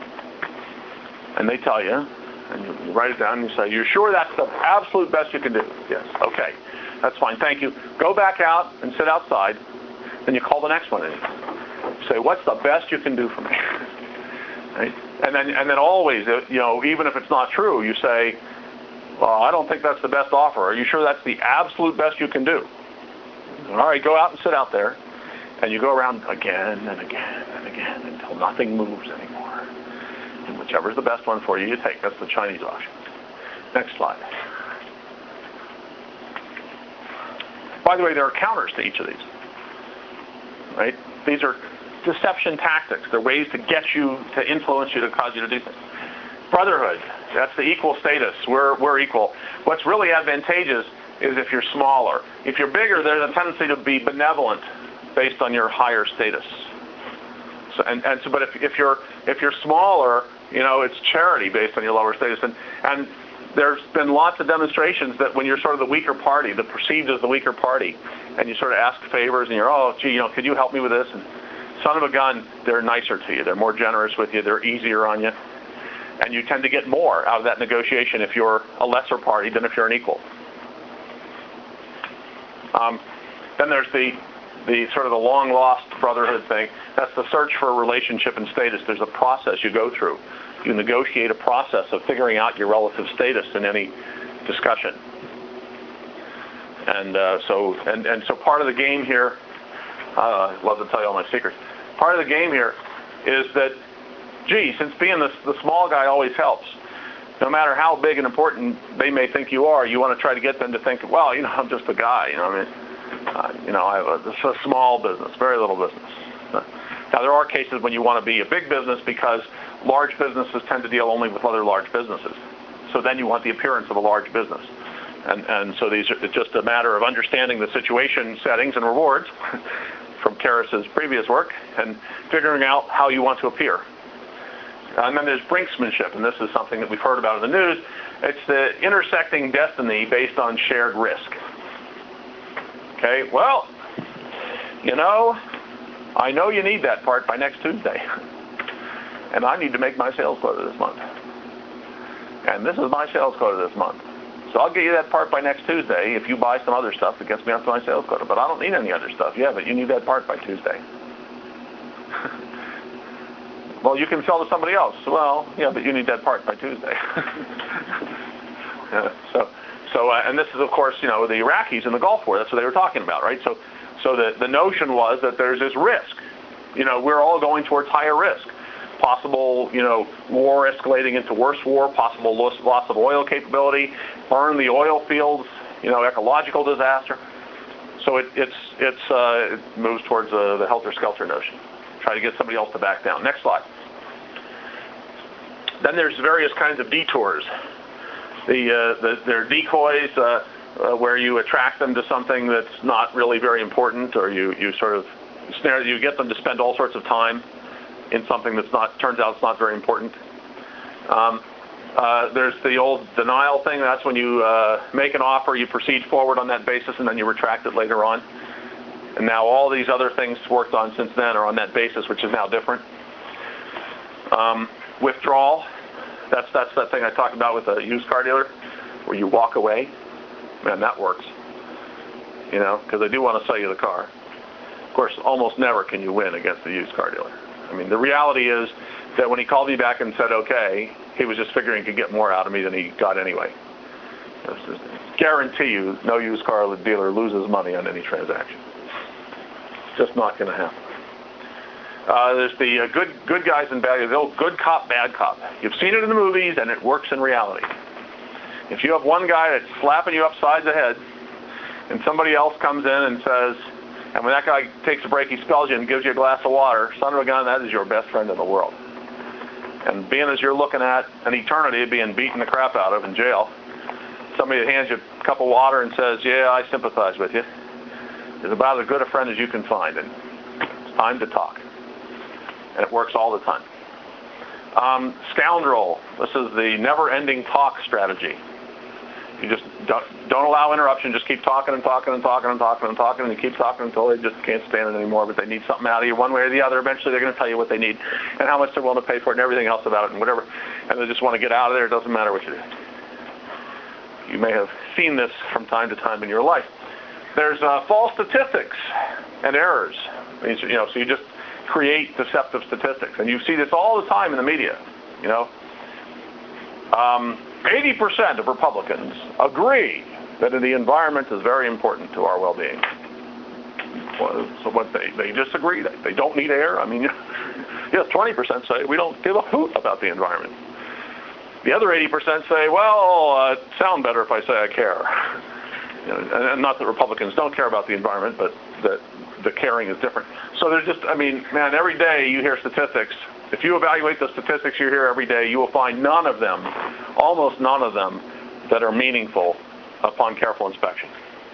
And they tell you, and you, you write it down, and you say, you're sure that's the absolute best you can do? Yes. Okay, that's fine. Thank you. Go back out and sit outside. Then you call the next one in. You say, what's the best you can do for me? Right? And then, and then always, you know, even if it's not true, you say, well, I don't think that's the best offer. Are you sure that's the absolute best you can do? All right, go out and sit out there. And you go around again and again and again until nothing moves anymore. And whichever's the best one for you, you take. That's the Chinese auction. Next slide. By the way, there are counters to each of these. Right? These are deception tactics. They're ways to get you, to influence you, to cause you to do things. Brotherhood, that's the equal status. We're, we're equal. What's really advantageous is if you're smaller. If you're bigger, there's a tendency to be benevolent based on your higher status. So, and, and so, but if, if you're if you're smaller, you know, it's charity based on your lower status. And, and there's been lots of demonstrations that when you're sort of the weaker party, the perceived as the weaker party, and you sort of ask favors, and you're, oh, gee, you know, could you help me with this? And son of a gun, they're nicer to you. They're more generous with you. They're easier on you. And you tend to get more out of that negotiation if you're a lesser party than if you're an equal. Um, then there's the, the sort of the long-lost brotherhood thing. That's the search for a relationship and status. There's a process you go through. You negotiate a process of figuring out your relative status in any discussion. And uh, so, and, and so part of the game here, uh, I'd love to tell you all my secrets. Part of the game here is that, gee, since being the, the small guy always helps, no matter how big and important they may think you are, you want to try to get them to think, well, you know, I'm just a guy, you know, I mean, uh, you know, I have a, this is a small business, very little business. Uh, now, there are cases when you want to be a big business because large businesses tend to deal only with other large businesses. So then you want the appearance of a large business. And, and so these are, it's just a matter of understanding the situation, settings, and rewards from Karas's previous work and figuring out how you want to appear. And then there's brinksmanship, and this is something that we've heard about in the news. It's the intersecting destiny based on shared risk. Okay, well, you know, I know you need that part by next Tuesday. And I need to make my sales quota this month. And this is my sales quota this month. So I'll get you that part by next Tuesday if you buy some other stuff that gets me up to my sales quota. But I don't need any other stuff. Yeah, but you need that part by Tuesday. Well, you can sell to somebody else. Well, yeah, but you need that part by Tuesday. Yeah, so, so, uh, and this is, of course, you know, the Iraqis in the Gulf War. That's what they were talking about, right? So So the, the notion was that there's this risk. You know, we're all going towards higher risk. Possible, you know, war escalating into worse war, possible loss, loss of oil capability, burn the oil fields, you know, ecological disaster. So it, it's, it's, uh, it moves towards uh, the helter-skelter notion. Try to get somebody else to back down. Next slide. Then there's various kinds of detours. The, uh, the, there are decoys uh, uh, where you attract them to something that's not really very important, or you, you sort of snare, you get them to spend all sorts of time in something that's not, turns out it's not very important. Um, uh, there's the old denial thing. That's when you uh, make an offer, you proceed forward on that basis, and then you retract it later on. And now all these other things worked on since then are on that basis, which is now different. Um, withdrawal. That's that's that thing I talked about with a used car dealer, where you walk away. Man, that works. You know, because they do want to sell you the car. Of course, almost never can you win against the used car dealer. I mean, the reality is that when he called me back and said okay, he was just figuring he could get more out of me than he got anyway. Just, guarantee you, no used car dealer loses money on any transaction. Just not going to happen. Uh, there's the uh, good good guys and bad guys, the old good cop, bad cop. You've seen it in the movies, and it works in reality. If you have one guy that's slapping you upside the head, and somebody else comes in and says, and when that guy takes a break, he spells you and gives you a glass of water, son of a gun, that is your best friend in the world. And being as you're looking at an eternity of being beaten the crap out of in jail, somebody that hands you a cup of water and says, yeah, I sympathize with you, is about as good a friend as you can find, and it's time to talk. And it works all the time. Um, scoundrel. This is the never-ending talk strategy. You just don't, don't allow interruption. Just keep talking and talking and talking and talking and talking, and you keep talking until they just can't stand it anymore, but they need something out of you one way or the other. Eventually they're going to tell you what they need and how much they're willing to pay for it and everything else about it and whatever. And they just want to get out of there. It doesn't matter what you do. You may have seen this from time to time in your life. There's uh, false statistics and errors. You know, so you just create deceptive statistics, and you see this all the time in the media. You know, um, eighty percent of Republicans agree that the environment is very important to our well-being. Well, so what they they disagree? They, they don't need air. I mean, yes, twenty percent say we don't give a hoot about the environment. The other eighty percent say, well, uh, it sounds better if I say I care. You know, and not that Republicans don't care about the environment, but that the caring is different. So there's just, I mean, man, every day you hear statistics. If you evaluate the statistics you hear every day, you will find none of them, almost none of them, that are meaningful upon careful inspection.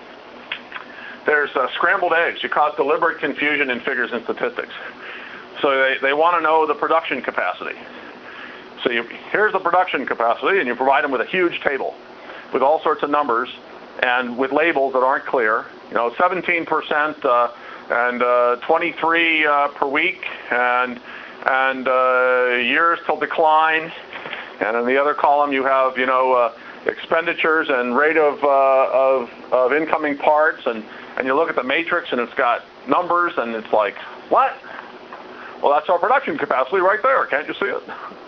There's uh, scrambled eggs. You cause deliberate confusion in figures and statistics. So they, they want to know the production capacity. So you, here's the production capacity, and you provide them with a huge table with all sorts of numbers and with labels that aren't clear. You know, seventeen percent uh, and uh, twenty-three uh, per week, and and uh, years till decline. And in the other column, you have, you know, uh, expenditures and rate of, uh, of of incoming parts, and and you look at the matrix, and it's got numbers, and it's like, what? Well, that's our production capacity right there. Can't you see it?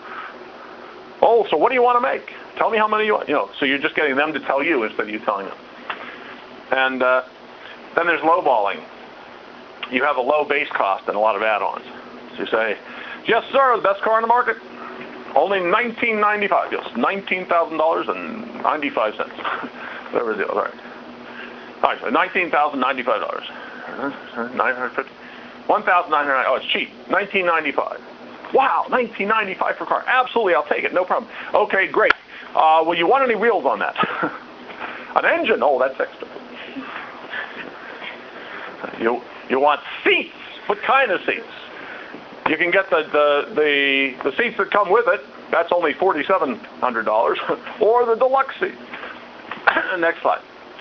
Oh, so what do you want to make? Tell me how many you want. You know, so you're just getting them to tell you instead of you telling them. And uh, then there's lowballing. You have a low base cost and a lot of add-ons. So you say, yes, sir, the best car on the market. Only nineteen ninety-five. Yes, nineteen thousand dollars and ninety-five cents. Whatever the deal. All right. All right, so nineteen thousand ninety-five dollars. nine hundred fifty. one thousand nine hundred. Oh, it's cheap. nineteen ninety-five. Wow, nineteen ninety-five for a car. Absolutely, I'll take it. No problem. Okay, great. Uh, well, you want any wheels on that? An engine? Oh, that's extra. You you want seats? What kind of seats? You can get the the the, the seats that come with it. That's only forty-seven hundred dollars, or the deluxe seat. Next slide.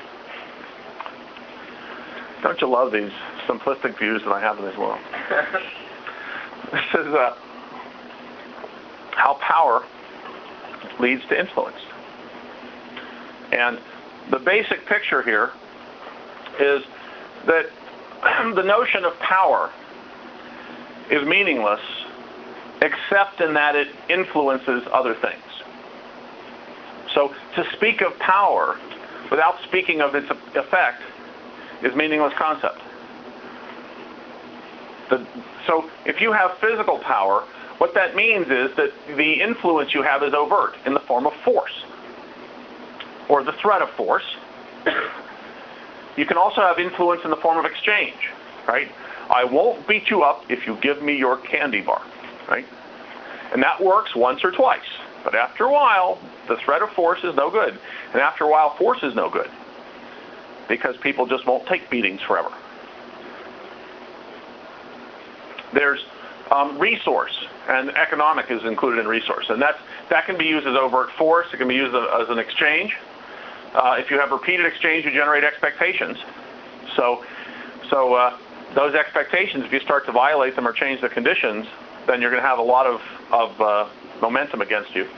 Don't you love these simplistic views that I have in this world? This is uh, how power leads to influence. And the basic picture here is that the notion of power is meaningless except in that it influences other things. So to speak of power without speaking of its effect is a meaningless concept. The, so if you have physical power, what that means is that the influence you have is overt in the form of force, or the threat of force. You can also have influence in the form of exchange, right? I won't beat you up if you give me your candy bar, right? And that works once or twice. But after a while, the threat of force is no good. And after a while, force is no good, because people just won't take beatings forever. There's um, resource, and economic is included in resource. And that's, that can be used as overt force. It can be used as an exchange. Uh, if you have repeated exchange, you generate expectations. So, so uh, those expectations, if you start to violate them or change the conditions, then you're going to have a lot of, of uh, momentum against you.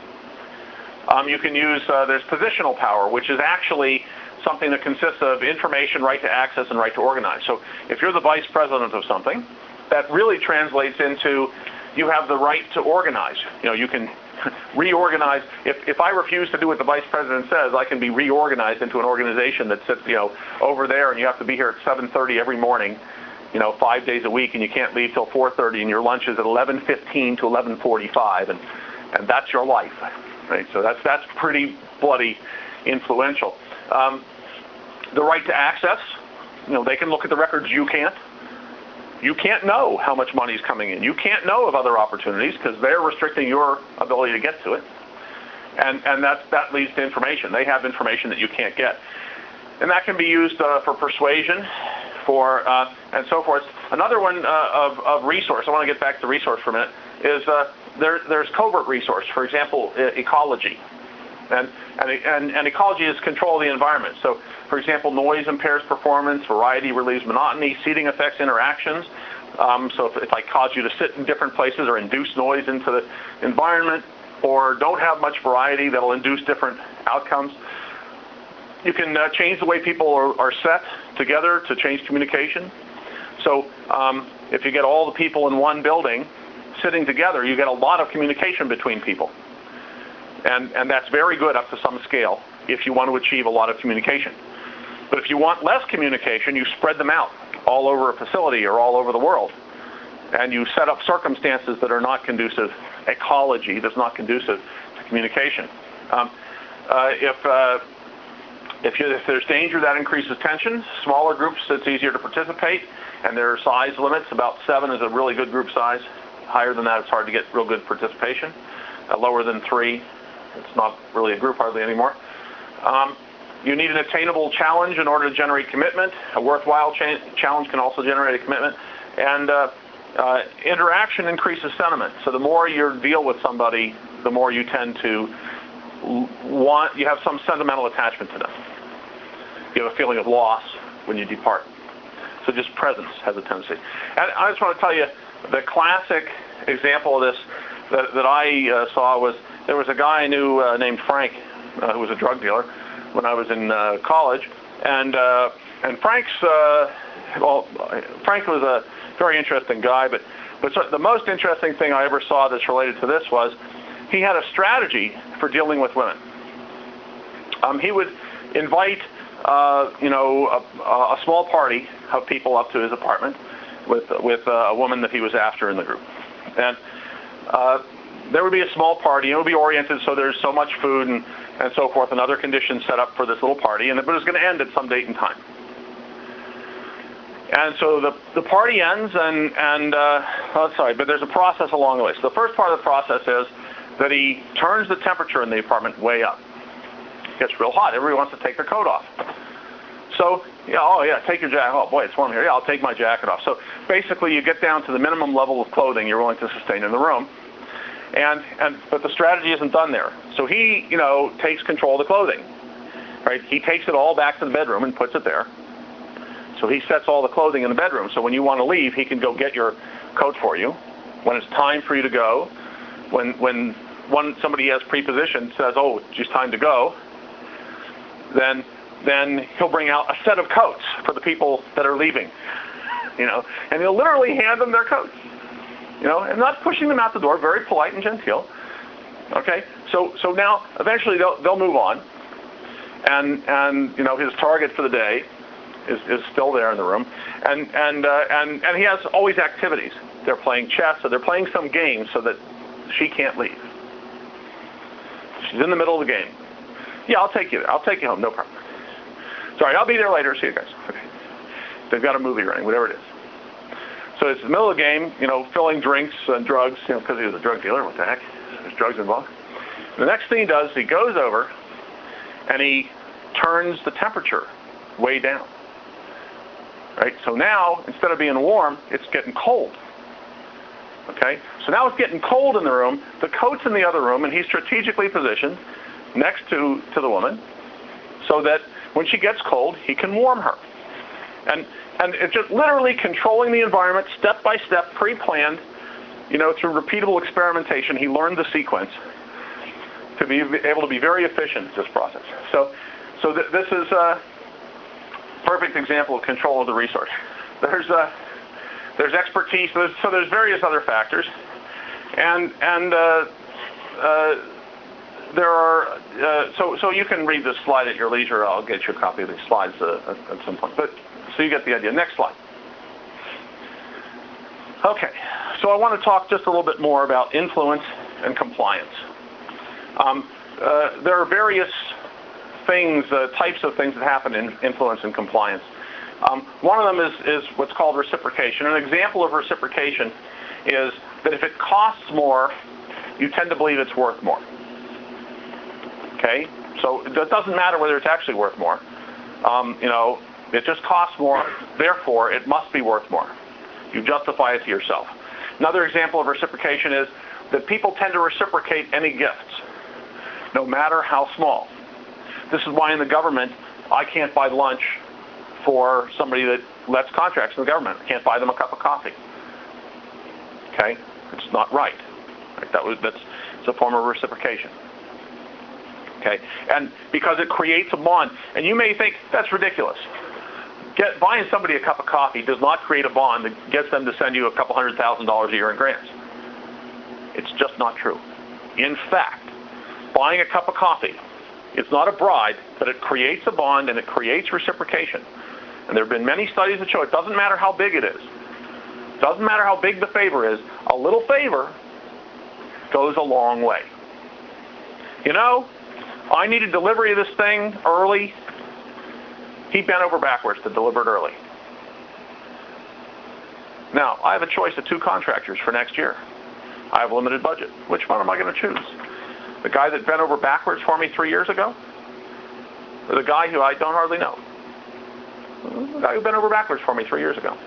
Um, you can use, uh, there's positional power, which is actually something that consists of information, right to access, and right to organize. So if you're the vice president of something, that really translates into you have the right to organize. You know, you can reorganize. If, if I refuse to do what the vice president says, I can be reorganized into an organization that sits, you know, over there, and you have to be here at seven thirty every morning, you know, five days a week, and you can't leave till four thirty, and your lunch is at eleven fifteen to eleven forty-five, and and that's your life, right? So that's that's pretty bloody influential. Um, the right to access, you know, they can look at the records, you can't. You can't know how much money is coming in. You can't know of other opportunities because they're restricting your ability to get to it. And and that, that leads to information. They have information that you can't get. And that can be used uh, for persuasion, for uh, and so forth. Another one uh, of, of resource, I want to get back to resource for a minute, is uh, there, there's covert resource. For example, e ecology. And, and, and, and ecology is control of the environment. So, for example, noise impairs performance, variety relieves monotony, seating affects interactions. Um, so if, if I cause you to sit in different places or induce noise into the environment, or don't have much variety, that'll induce different outcomes. You can uh, change the way people are, are set together to change communication. So um, if you get all the people in one building sitting together, you get a lot of communication between people. And, and that's very good up to some scale if you want to achieve a lot of communication. But if you want less communication, you spread them out all over a facility or all over the world. And you set up circumstances that are not conducive, ecology that's not conducive to communication. Um, uh, if, uh, if, you, if there's danger, that increases tension. Smaller groups, it's easier to participate. And there are size limits. About seven is a really good group size. Higher than that, it's hard to get real good participation. Uh, lower than three, it's not really a group hardly anymore. Um, you need an attainable challenge in order to generate commitment. A worthwhile cha challenge can also generate a commitment. And uh, uh, interaction increases sentiment. So the more you deal with somebody, the more you tend to want, you have some sentimental attachment to them. You have a feeling of loss when you depart. So just presence has a tendency. And I just want to tell you, the classic example of this that, that I uh, saw was, there was a guy I knew uh, named Frank, uh, who was a drug dealer when I was in uh, college, and uh, and Frank's uh, well, Frank was a very interesting guy, but but so the most interesting thing I ever saw that's related to this was he had a strategy for dealing with women. Um, he would invite uh, you know a, a small party of people up to his apartment with with uh, a woman that he was after in the group, and uh, there would be a small party, and it would be oriented so there's so much food and, and so forth, and other conditions set up for this little party, and it was going to end at some date and time. And so the, the party ends, and, and uh, oh, sorry, but there's a process along the way. So the first part of the process is that he turns the temperature in the apartment way up. It gets real hot. Everybody wants to take their coat off. So, yeah, oh yeah, take your jacket. Oh boy, it's warm here. Yeah, I'll take my jacket off. So basically you get down to the minimum level of clothing you're willing to sustain in the room. And, and, but the strategy isn't done there. So he, you know, takes control of the clothing, right? He takes it all back to the bedroom and puts it there. So he sets all the clothing in the bedroom. So when you want to leave, he can go get your coat for you. When it's time for you to go, when, when one, somebody has prepositioned says, oh, it's just time to go, then, then he'll bring out a set of coats for the people that are leaving, you know, and he'll literally hand them their coats. You know, and not pushing them out the door, very polite and genteel. Okay, so so now eventually they'll they'll move on, and and you know his target for the day is, is still there in the room, and and uh, and and he has always activities. They're playing chess, or they're playing some game so that she can't leave. She's in the middle of the game. Yeah, I'll take you there. I'll take you home. No problem. Sorry, I'll be there later. See you guys. Okay. They've got a movie running, whatever it is. So it's the middle of the game, you know, filling drinks and drugs, you know, because he was a drug dealer. What the heck? There's drugs involved. The next thing he does, he goes over and he turns the temperature way down. Right? So now, instead of being warm, it's getting cold. Okay? So now it's getting cold in the room. The coat's in the other room, and he's strategically positioned next to, to the woman so that when she gets cold, he can warm her. And and it's just literally controlling the environment step by step, pre-planned, you know, through repeatable experimentation. He learned the sequence to be able to be very efficient in this process. So, so th this is a perfect example of control of the resource. There's a there's expertise. So there's, so there's various other factors, and and uh, uh, there are. Uh, so so you can read this slide at your leisure. I'll get you a copy of these slides uh, at, at some point. But so you get the idea. Next slide. Okay. So I want to talk just a little bit more about influence and compliance. Um, uh, there are various things, uh, types of things that happen in influence and compliance. Um, one of them is, is what's called reciprocation. An example of reciprocation is that if it costs more, you tend to believe it's worth more. Okay? So it doesn't matter whether it's actually worth more. Um, you know, it just costs more, therefore it must be worth more. You justify it to yourself. Another example of reciprocation is that people tend to reciprocate any gifts, no matter how small. This is why in the government, I can't buy lunch for somebody that lets contracts in the government. I can't buy them a cup of coffee. Okay? It's not right. Right? That was, that's it's a form of reciprocation. Okay? And because it creates a bond. And you may think, that's ridiculous. Get, buying somebody a cup of coffee does not create a bond that gets them to send you a couple hundred thousand dollars a year in grants. It's just not true. In fact, buying a cup of coffee, it's not a bribe, but it creates a bond and it creates reciprocation. And there have been many studies that show it doesn't matter how big it is. It doesn't matter how big the favor is. A little favor goes a long way. You know, I needed delivery of this thing early. He bent over backwards to deliver it early. Now, I have a choice of two contractors for next year. I have a limited budget. Which one am I going to choose? The guy that bent over backwards for me three years ago? Or the guy who I don't hardly know? The guy who bent over backwards for me three years ago.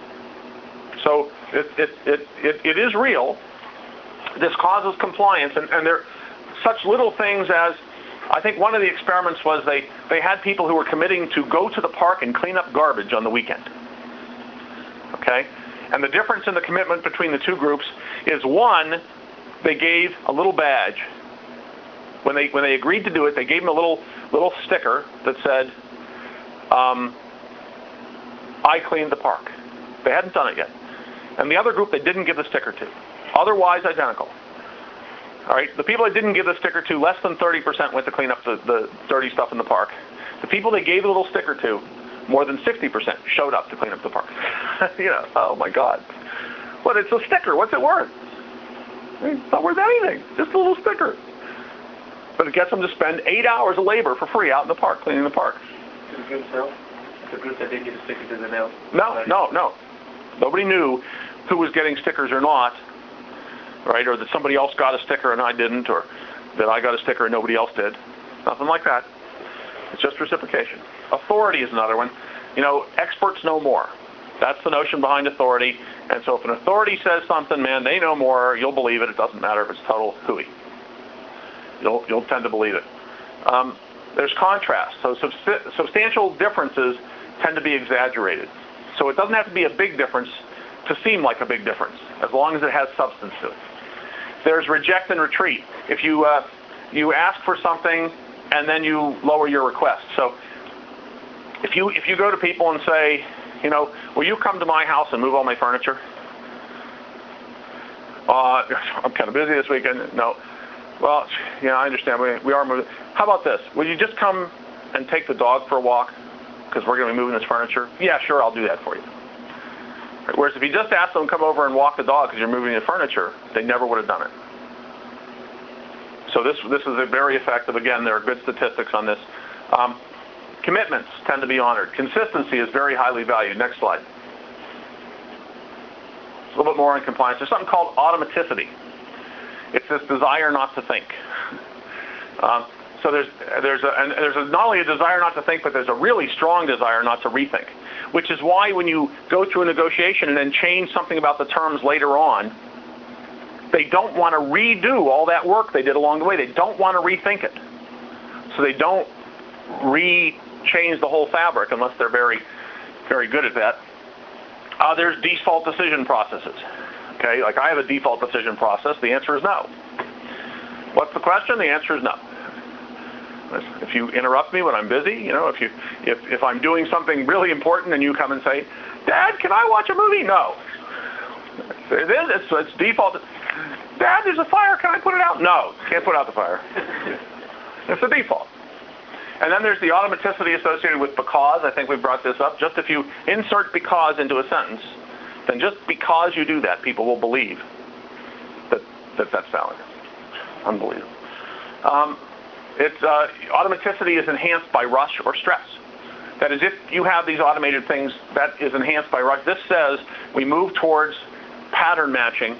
So it, it, it, it, it is real. This causes compliance, and, and there are such little things as, I think one of the experiments was they, they had people who were committing to go to the park and clean up garbage on the weekend. Okay? And the difference in the commitment between the two groups is, one, they gave a little badge. When they when they agreed to do it, they gave them a little little sticker that said, um, I cleaned the park. They hadn't done it yet. And the other group they didn't give the sticker to. Otherwise identical. All right, the people they didn't give the sticker to, less than thirty percent went to clean up the, the dirty stuff in the park. The people they gave the little sticker to, more than sixty percent showed up to clean up the park. You know, oh my God. But it's a sticker. What's it worth? It's not worth anything. Just a little sticker. But it gets them to spend eight hours of labor for free out in the park, cleaning the park. The group no? The group that didn't get a sticker to the mail? No, no, no. Nobody knew who was getting stickers or not, right? Or that somebody else got a sticker and I didn't, or that I got a sticker and nobody else did. Nothing like that. It's just reciprocation. Authority is another one. You know, experts know more. That's the notion behind authority. And so if an authority says something, man, they know more, you'll believe it. It doesn't matter if it's total hooey. You'll, you'll tend to believe it. Um, there's contrast. So subst substantial differences tend to be exaggerated. So it doesn't have to be a big difference to seem like a big difference, as long as it has substance to it. There's reject and retreat. If you, uh, you ask for something and then you lower your request. So if you, if you go to people and say, you know, will you come to my house and move all my furniture? Uh, I'm kind of busy this weekend. No. Well, yeah, I understand. We, we are moving. How about this? Will you just come and take the dog for a walk? because we're going to be moving this furniture? Yeah, sure, I'll do that for you. Right? Whereas if you just asked them to come over and walk the dog because you're moving the furniture, they never would have done it. So this this is a very effective. Again, there are good statistics on this. Um, commitments tend to be honored. Consistency is very highly valued. Next slide. A little bit more on compliance. There's something called automaticity. It's this desire not to think. Um, so there's there's a, and there's a, not only a desire not to think, but there's a really strong desire not to rethink. Which is why when you go through a negotiation and then change something about the terms later on, they don't want to redo all that work they did along the way. They don't want to rethink it. So they don't re-change the whole fabric unless they're very, very good at that. Uh, there's default decision processes. Okay, like I have a default decision process. The answer is no. What's the question? The answer is no. If you interrupt me when I'm busy, you know, if you if, if I'm doing something really important and you come and say, Dad, can I watch a movie? No. It is. It's, it's default. Dad, there's a fire. Can I put it out? No. Can't put out the fire. It's the default. And then there's the automaticity associated with because. I think we brought this up. Just if you insert because into a sentence, then just because you do that, people will believe that, that that's valid. Unbelievable. Um, it's, uh, automaticity is enhanced by rush or stress. That is, if you have these automated things, that is enhanced by rush. This says we move towards pattern matching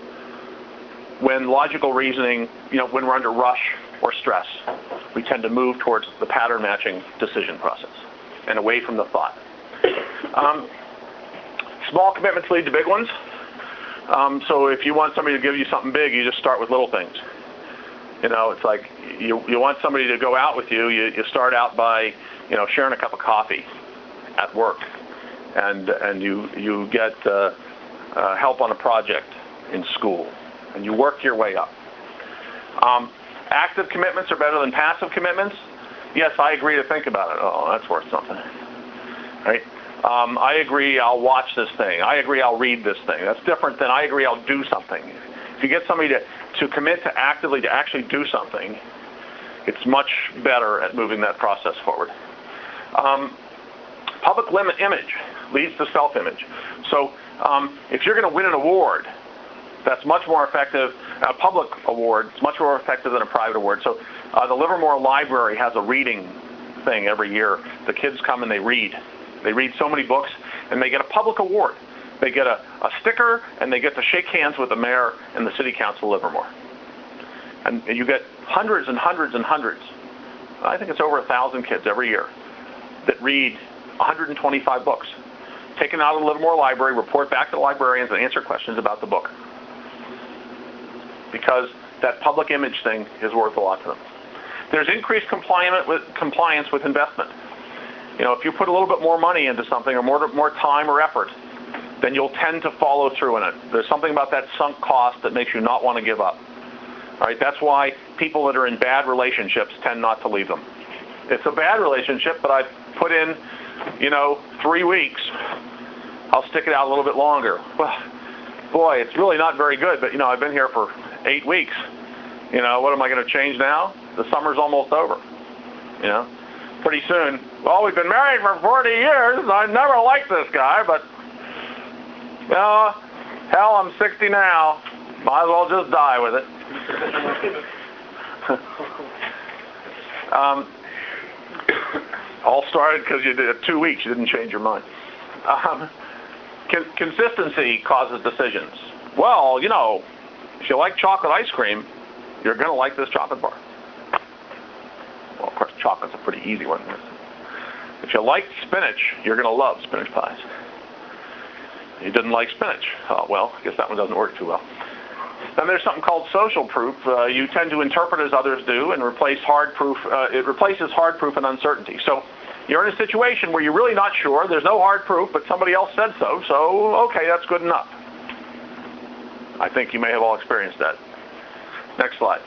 when logical reasoning, you know, when we're under rush or stress. We tend to move towards the pattern matching decision process and away from the thought. Um, small commitments lead to big ones. Um, so if you want somebody to give you something big, you just start with little things. You know, it's like you, you want somebody to go out with you, you, you start out by, you know, sharing a cup of coffee at work. And, and you, you get uh, uh, help on a project in school. And you work your way up. Um, active commitments are better than passive commitments. Yes, I agree to think about it. Oh, that's worth something. Right? Um, I agree I'll watch this thing. I agree I'll read this thing. That's different than I agree I'll do something. If you get somebody to, to commit to actively to actually do something, it's much better at moving that process forward. Um, public limit image leads to self-image. So um, if you're going to win an award, that's much more effective. A public award is much more effective than a private award. So uh, the Livermore Library has a reading thing every year. The kids come and they read. They read so many books, and they get a public award. They get a, a sticker, and they get to shake hands with the mayor and the city council of Livermore. And you get hundreds and hundreds and hundreds. I think it's over a thousand kids every year that read one hundred twenty-five books. Taken out of the Livermore Library, report back to the librarians, and answer questions about the book. Because that public image thing is worth a lot to them. There's increased compliance with, compliance with investment. You know, if you put a little bit more money into something or more, more time or effort, then you'll tend to follow through in it. There's something about that sunk cost that makes you not want to give up. All right, that's why people that are in bad relationships tend not to leave them. It's a bad relationship, but I've put in, you know, three weeks. I'll stick it out a little bit longer. Well, boy, it's really not very good, but, you know, I've been here for eight weeks. You know, what am I going to change now? The summer's almost over. You know, pretty soon, well, we've been married for forty years. I never liked this guy, but, you know, hell, I'm sixty now. Might as well just die with it. um, all started because you did two weeks. You didn't change your mind. Um, con- consistency causes decisions. Well, you know, if you like chocolate ice cream, you're going to like this chocolate bar. Well, of course, chocolate's a pretty easy one. If you like spinach, you're going to love spinach pies. You didn't like spinach. Oh, well, I guess that one doesn't work too well. Then there's something called social proof. Uh, you tend to interpret as others do and replace hard proof. Uh, it replaces hard proof and uncertainty. So you're in a situation where you're really not sure. There's no hard proof, but somebody else said so. So, okay, that's good enough. I think you may have all experienced that. Next slide.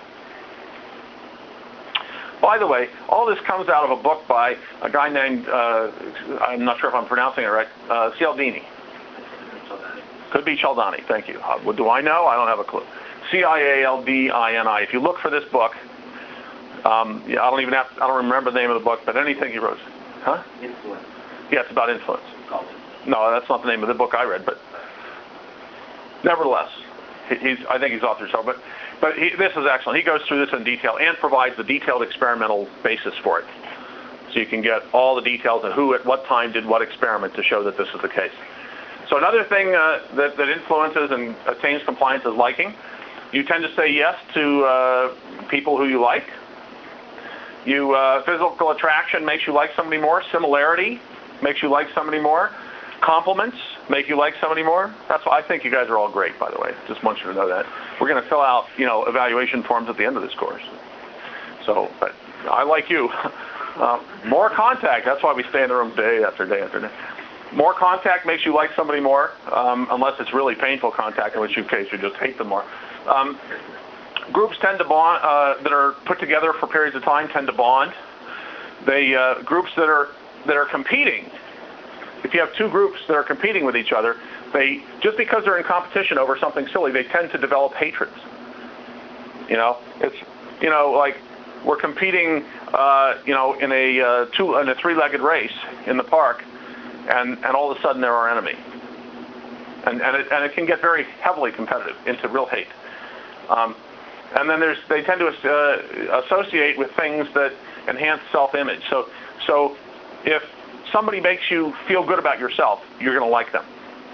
By the way, all this comes out of a book by a guy named, uh, I'm not sure if I'm pronouncing it right, uh, Cialdini. Could be Cialdini, thank you. Uh, what do I know? I don't have a clue. C I A L D I N I. If you look for this book, um, yeah, I don't even have, I don't remember the name of the book, but anything he wrote. Huh? Influence. Yeah, it's about influence. Cult. No, that's not the name of the book I read, but nevertheless, he- he's, I think he's author so, but, but he, this is excellent. He goes through this in detail and provides the detailed experimental basis for it. So you can get all the details of who at what time did what experiment to show that this is the case. So another thing uh, that, that influences and attains compliance is liking. You tend to say yes to uh, people who you like. You uh, physical attraction makes you like somebody more. Similarity makes you like somebody more. Compliments make you like somebody more. That's why I think you guys are all great, by the way. Just want you to know that. We're going to fill out, you know, evaluation forms at the end of this course. So, but I like you. Uh, more contact. That's why we stay in the room day after day after day. More contact makes you like somebody more, um, unless it's really painful contact, in which case you just hate them more. Um, groups tend to bond, uh, that are put together for periods of time tend to bond. They uh, groups that are that are competing. If you have two groups that are competing with each other, they just because they're in competition over something silly, they tend to develop hatreds. You know, it's you know like we're competing, uh, you know, in a uh, two in a three-legged race in the park, and and all of a sudden they're our enemy. And and it, and it can get very heavily competitive into real hate. Um, and then there's they tend to uh, associate with things that enhance self-image. So so if somebody makes you feel good about yourself, you're going to like them.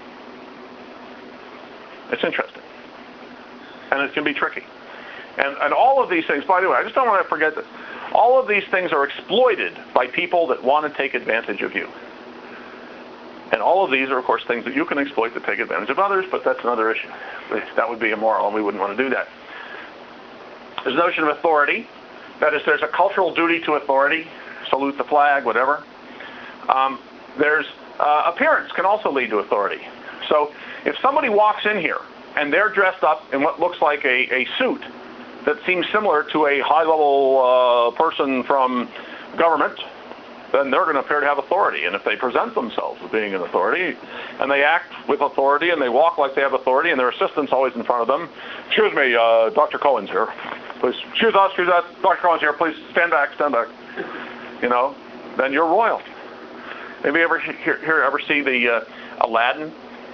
It's interesting. And it can be tricky. And, and all of these things, by the way, I just don't want to forget this. All of these things are exploited by people that want to take advantage of you. And all of these are, of course, things that you can exploit to take advantage of others, but that's another issue. That would be immoral, and we wouldn't want to do that. There's a notion of authority. That is, there's a cultural duty to authority. Salute the flag, whatever. Um, there's uh, appearance can also lead to authority. So if somebody walks in here and they're dressed up in what looks like a, a suit that seems similar to a high-level uh, person from government, then they're going to appear to have authority. And if they present themselves as being an authority, and they act with authority, and they walk like they have authority, and their assistant's always in front of them, excuse me, uh, Doctor Cohen's here. Please, excuse us, excuse us, Doctor Cohen's here, please stand back, stand back. You know, then you're royal. Maybe ever hear, hear ever see the uh, Aladdin?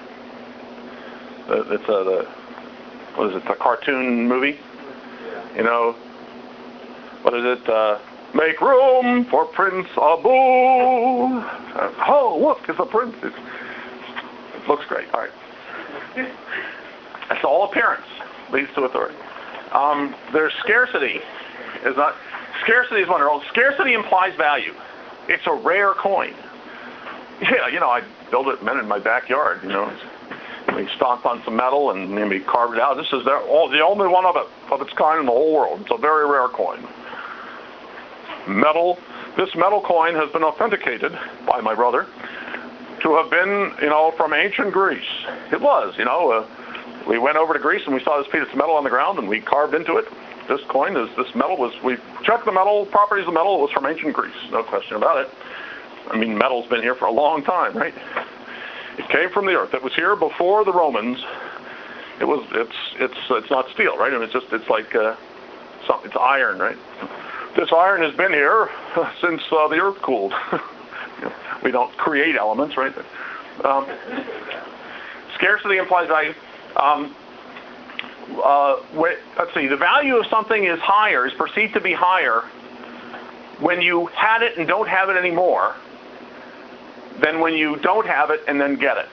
Uh, it's a, the, what is it, the cartoon movie? You know, what is it? Uh, Make room for Prince Abu. Uh, oh, look, it's a prince. It's, it looks great. All right. That's all appearance leads to authority. Um, there's scarcity. Is not scarcity is wonderful. Scarcity implies value. It's a rare coin. Yeah, you know, I built it in my backyard. You know, we stomped on some metal and then we carved it out. This is the, all, the only one of it of its kind in the whole world. It's a very rare coin. Metal. This metal coin has been authenticated by my brother to have been, you know, from ancient Greece. It was, you know. Uh, we went over to Greece and we saw this piece of metal on the ground and we carved into it. This coin is this metal was. We checked the metal properties of the metal. It was from ancient Greece. No question about it. I mean, metal's been here for a long time, right? It came from the earth. It was here before the Romans. It was. It's. It's. It's not steel, right? I mean, it's just. It's like. Uh, something. It's iron, right? This iron has been here since uh, the earth cooled. We don't create elements, right? Um, scarcity implies value. Um, uh, wait, let's see. The value of something is higher, is perceived to be higher when you had it and don't have it anymore than when you don't have it and then get it.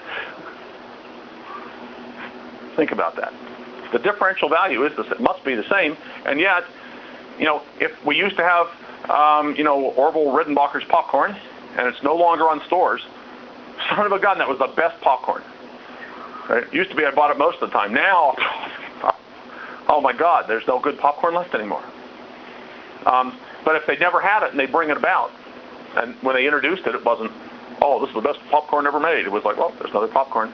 Think about that. The differential value is the, must be the same, and yet, you know, if we used to have, um, you know, Orville Redenbacher's popcorn, and it's no longer on stores, son of a gun, that was the best popcorn. Right? It used to be I bought it most of the time. Now, oh my God, there's no good popcorn left anymore. Um, but if they never had it and they bring it about, and when they introduced it, it wasn't, oh, this is the best popcorn ever made. It was like, well, there's another popcorn.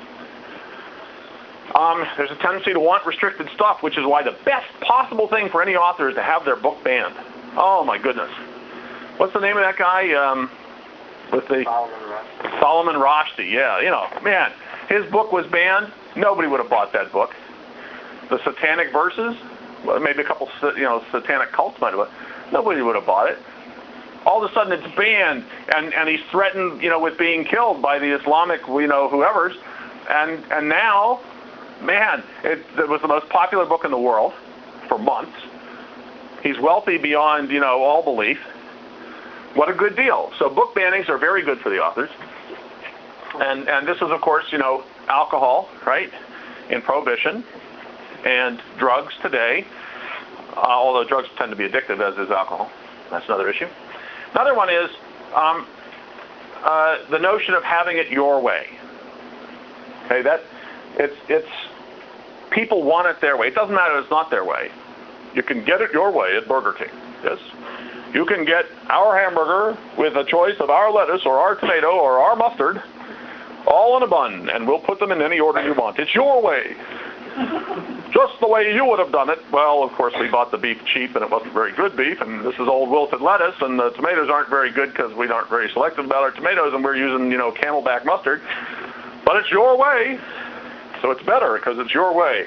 Um, there's a tendency to want restricted stuff, which is why the best possible thing for any author is to have their book banned. Oh my goodness. What's the name of that guy? Um, with the Solomon Rushdie. Solomon Rushdie, yeah, you know, man, his book was banned. Nobody would have bought that book. The Satanic Verses, well, maybe a couple, you know, satanic cults might have, nobody would have bought it. all of a sudden it's banned, and, and he's threatened, you know, with being killed by the Islamic, you know, whoever's. And, and now, man, it, it was the most popular book in the world for months. He's wealthy beyond, you know, all belief. What a good deal. So book bannings are very good for the authors. And, and this is, of course, you know, alcohol, right, in Prohibition, and drugs today, uh, although drugs tend to be addictive, as is alcohol. That's another issue. Another one is um, uh, the notion of having it your way. Okay, that it's it's people want it their way. It doesn't matter if it's not their way. You can get it your way at Burger King. Yes, you can get our hamburger with a choice of our lettuce or our tomato or our mustard, all in a bun, and we'll put them in any order you want. It's your way. Just the way you would have done it. Well, of course, we bought the beef cheap, and it wasn't very good beef, and this is old wilted lettuce, and the tomatoes aren't very good because we aren't very selective about our tomatoes, and we're using, you know, Camelback mustard. But it's your way, so it's better because it's your way.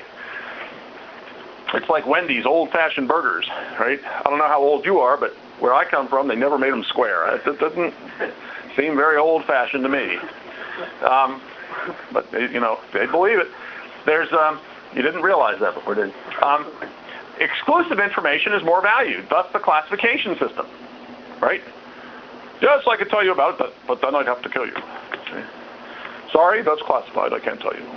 It's like Wendy's old-fashioned burgers, right? I don't know how old you are, but where I come from, they never made them square. It doesn't seem very old-fashioned to me. Um, but, you know, they believe it. There's... Um, You didn't realize that before, did you? Um, exclusive information is more valued, thus the classification system, right? Yes, I could tell you about it, but, but then I'd have to kill you. Okay. Sorry, that's classified, I can't tell you.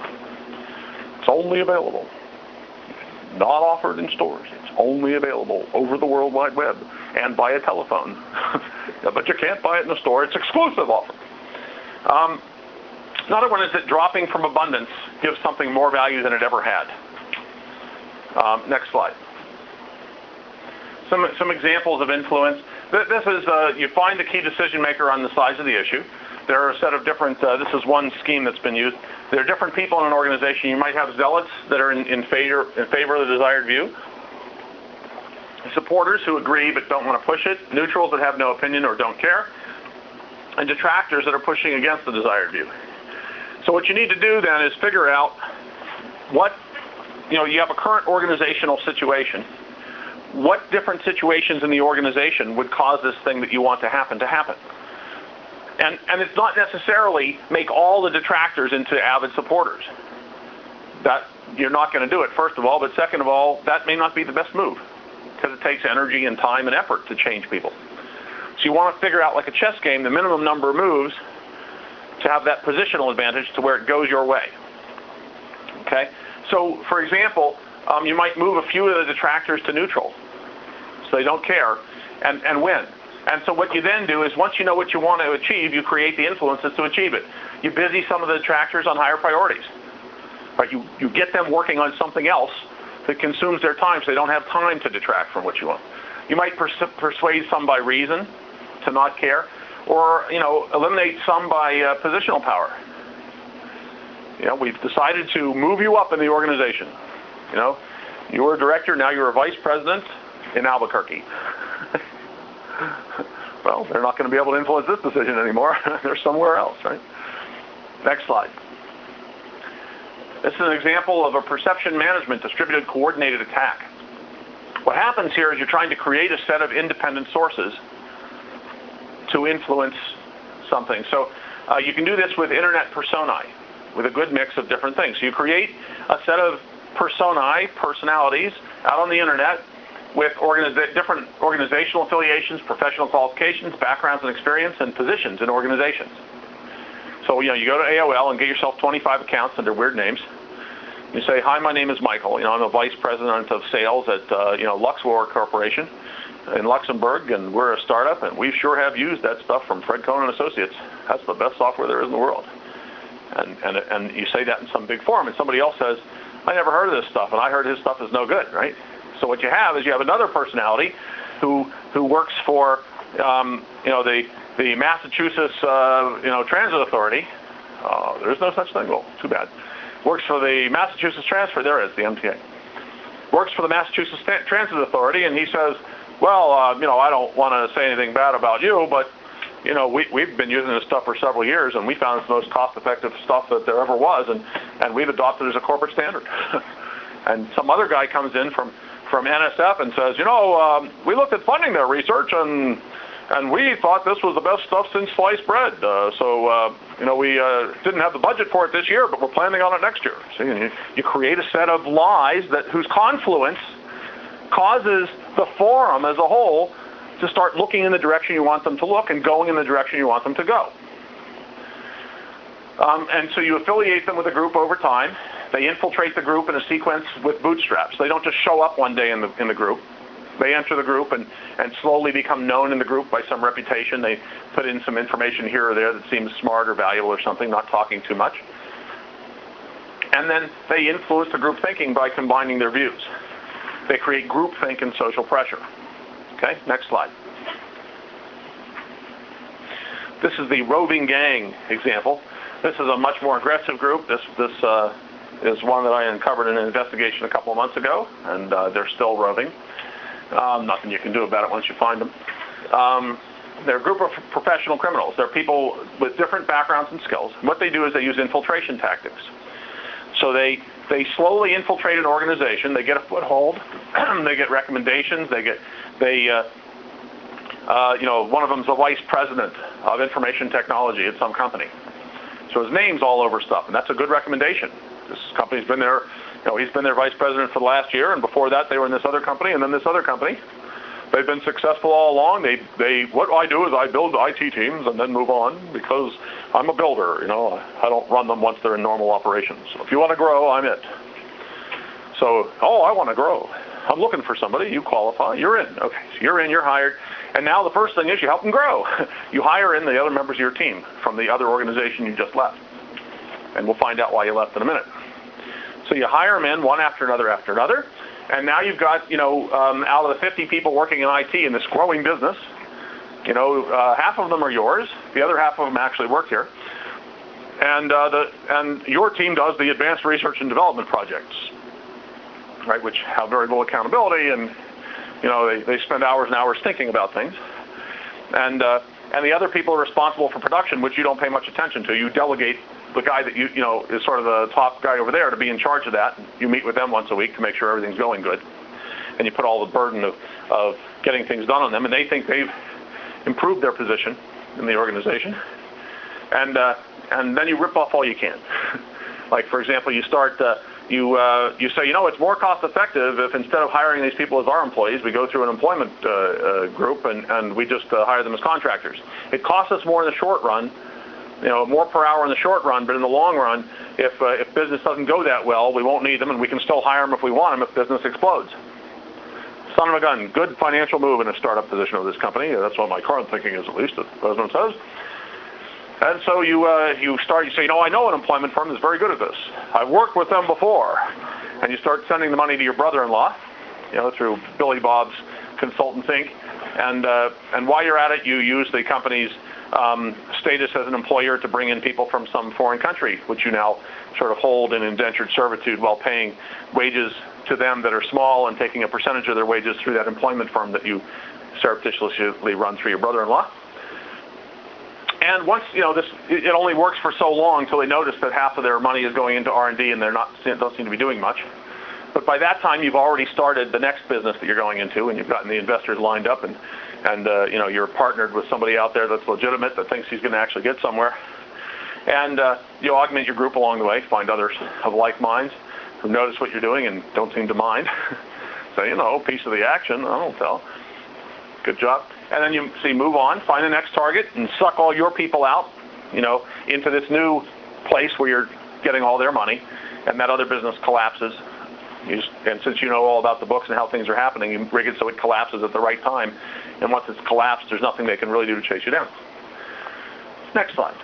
It's only available. Not offered in stores. It's only available over the World Wide Web and by a telephone. Yeah, but you can't buy it in the store. It's exclusive offer. Um, Another one is that dropping from abundance gives something more value than it ever had. Um, next slide. Some, some examples of influence. This is, uh, you find the key decision maker on the size of the issue. There are a set of different, uh, this is one scheme that's been used. There are different people in an organization. You might have zealots that are in, in, favor, in favor of the desired view. Supporters who agree but don't want to push it. Neutrals that have no opinion or don't care. And detractors that are pushing against the desired view. So what you need to do then is figure out what, you know, you have a current organizational situation. What different situations in the organization would cause this thing that you want to happen to happen? And, and it's not necessarily make all the detractors into avid supporters. That, you're not going to do it, first of all, but second of all, that may not be the best move because it takes energy and time and effort to change people. So you want to figure out, like a chess game, the minimum number of moves to have that positional advantage to where it goes your way. Okay? So, for example, um, you might move a few of the detractors to neutral, so they don't care, and, and win. And so what you then do is, once you know what you want to achieve, you create the influences to achieve it. You busy some of the detractors on higher priorities. Right? You, you get them working on something else that consumes their time, so they don't have time to detract from what you want. You might pers persuade some by reason to not care, or, you know, eliminate some by uh, positional power. You know, we've decided to move you up in the organization. You know, you were a director, now you're a vice president in Albuquerque. Well, they're not going to be able to influence this decision anymore. They're somewhere else, right? Next slide. This is an example of a perception management distributed coordinated attack. What happens here is you're trying to create a set of independent sources to influence something. So uh, you can do this with internet personae, with a good mix of different things. So you create a set of personae, personalities, out on the internet with organiza different organizational affiliations, professional qualifications, backgrounds and experience, and positions in organizations. So, you know, you go to A O L and get yourself twenty-five accounts under weird names. You say, hi, my name is Michael. You know, I'm a vice president of sales at, uh, you know, Luxor Corporation in Luxembourg, and we're a startup, and we sure have used that stuff from Fred Cohen and Associates. That's the best software there is in the world. And, and, and you say that in some big forum, and somebody else says, I never heard of this stuff, and I heard his stuff is no good, right? So what you have is you have another personality who who works for, um, you know, the the Massachusetts, uh, you know, Transit Authority. Uh, there is no such thing. Well, too bad. Works for the Massachusetts Transfer. There is the M T A. Works for the Massachusetts Transit Authority, and he says, well, uh, you know, I don't want to say anything bad about you, but you know, we, we've been using this stuff for several years, and we found it's the most cost-effective stuff that there ever was, and, and we've adopted it as a corporate standard. And some other guy comes in from, from N S F and says, you know, um, we looked at funding their research, and and we thought this was the best stuff since sliced bread. Uh, so, uh, you know, we uh, didn't have the budget for it this year, but we're planning on it next year. See, you, you create a set of lies that whose confluence causes the forum as a whole to start looking in the direction you want them to look and going in the direction you want them to go. Um, and so you affiliate them with a group over time. They infiltrate the group in a sequence with bootstraps. They don't just show up one day in the in the group. They enter the group and, and slowly become known in the group by some reputation. They put in some information here or there that seems smart or valuable or something, not talking too much. And then they influence the group thinking by combining their views. They create groupthink and social pressure. Okay, next slide. This is the roving gang example. This is a much more aggressive group. This this uh, is one that I uncovered in an investigation a couple of months ago, and uh, they're still roving. Um, nothing you can do about it once you find them. Um, they're a group of professional criminals. They're people with different backgrounds and skills. What they do is they use infiltration tactics. So they they slowly infiltrate an organization. They get a foothold. They get recommendations. They get they uh, uh, you know, one of them's the vice president of information technology at some company. So his name's all over stuff, and that's a good recommendation. This company's been there, you know, he's been their vice president for the last year, and before that they were in this other company, and then this other company. They've been successful all along. They, they, what I do is I build I T teams and then move on because I'm a builder, you know. I don't run them once they're in normal operations. So if you want to grow, I'm it. So, oh, I want to grow. I'm looking for somebody. You qualify. You're in. Okay, so you're in. You're hired. And now the first thing is you help them grow. You hire in the other members of your team from the other organization you just left. And we'll find out why you left in a minute. So you hire them in one after another after another. And now you've got, you know, um, out of the fifty people working in I T in this growing business, you know, uh, half of them are yours. The other half of them actually work here. And, uh, the, and your team does the advanced research and development projects, right, which have very little accountability, and you know, they, they spend hours and hours thinking about things. And uh, and the other people are responsible for production, which you don't pay much attention to. You delegate the guy that you, you know, is sort of the top guy over there to be in charge of that. You meet with them once a week to make sure everything's going good. And you put all the burden of, of getting things done on them, and they think they've improved their position in the organization. And, uh, and then you rip off all you can. Like, for example, you start... Uh, You, uh, you say, you know, it's more cost effective if instead of hiring these people as our employees, we go through an employment uh, uh, group and, and we just uh, hire them as contractors. It costs us more in the short run, you know, more per hour in the short run, but in the long run, if, uh, if business doesn't go that well, we won't need them, and we can still hire them if we want them if business explodes. Son of a gun, good financial move in a startup position of this company. That's what my current thinking is, at least, the president says. And so you uh, you start, you say, you know, I know an employment firm that's very good at this. I've worked with them before. And you start sending the money to your brother-in-law, you know, through Billy Bob's Consultant Inc. And, uh, and while you're at it, you use the company's um, status as an employer to bring in people from some foreign country, which you now sort of hold in indentured servitude while paying wages to them that are small and taking a percentage of their wages through that employment firm that you surreptitiously run through your brother-in-law. And once, you know, this, it only works for so long until they notice that half of their money is going into R and D and they're not, don't seem to be doing much. But by that time, you've already started the next business that you're going into, and you've gotten the investors lined up, and, and uh, you know, you're partnered with somebody out there that's legitimate, that thinks he's going to actually get somewhere. And uh, you augment your group along the way, find others of like minds who notice what you're doing and don't seem to mind. So, you know, piece of the action, I don't tell. Good job. And then you see, move on, find the next target, and suck all your people out, you know, into this new place where you're getting all their money, and that other business collapses. You just, and since you know all about the books and how things are happening, you rig it so it collapses at the right time. And once it's collapsed, there's nothing they can really do to chase you down. Next slide.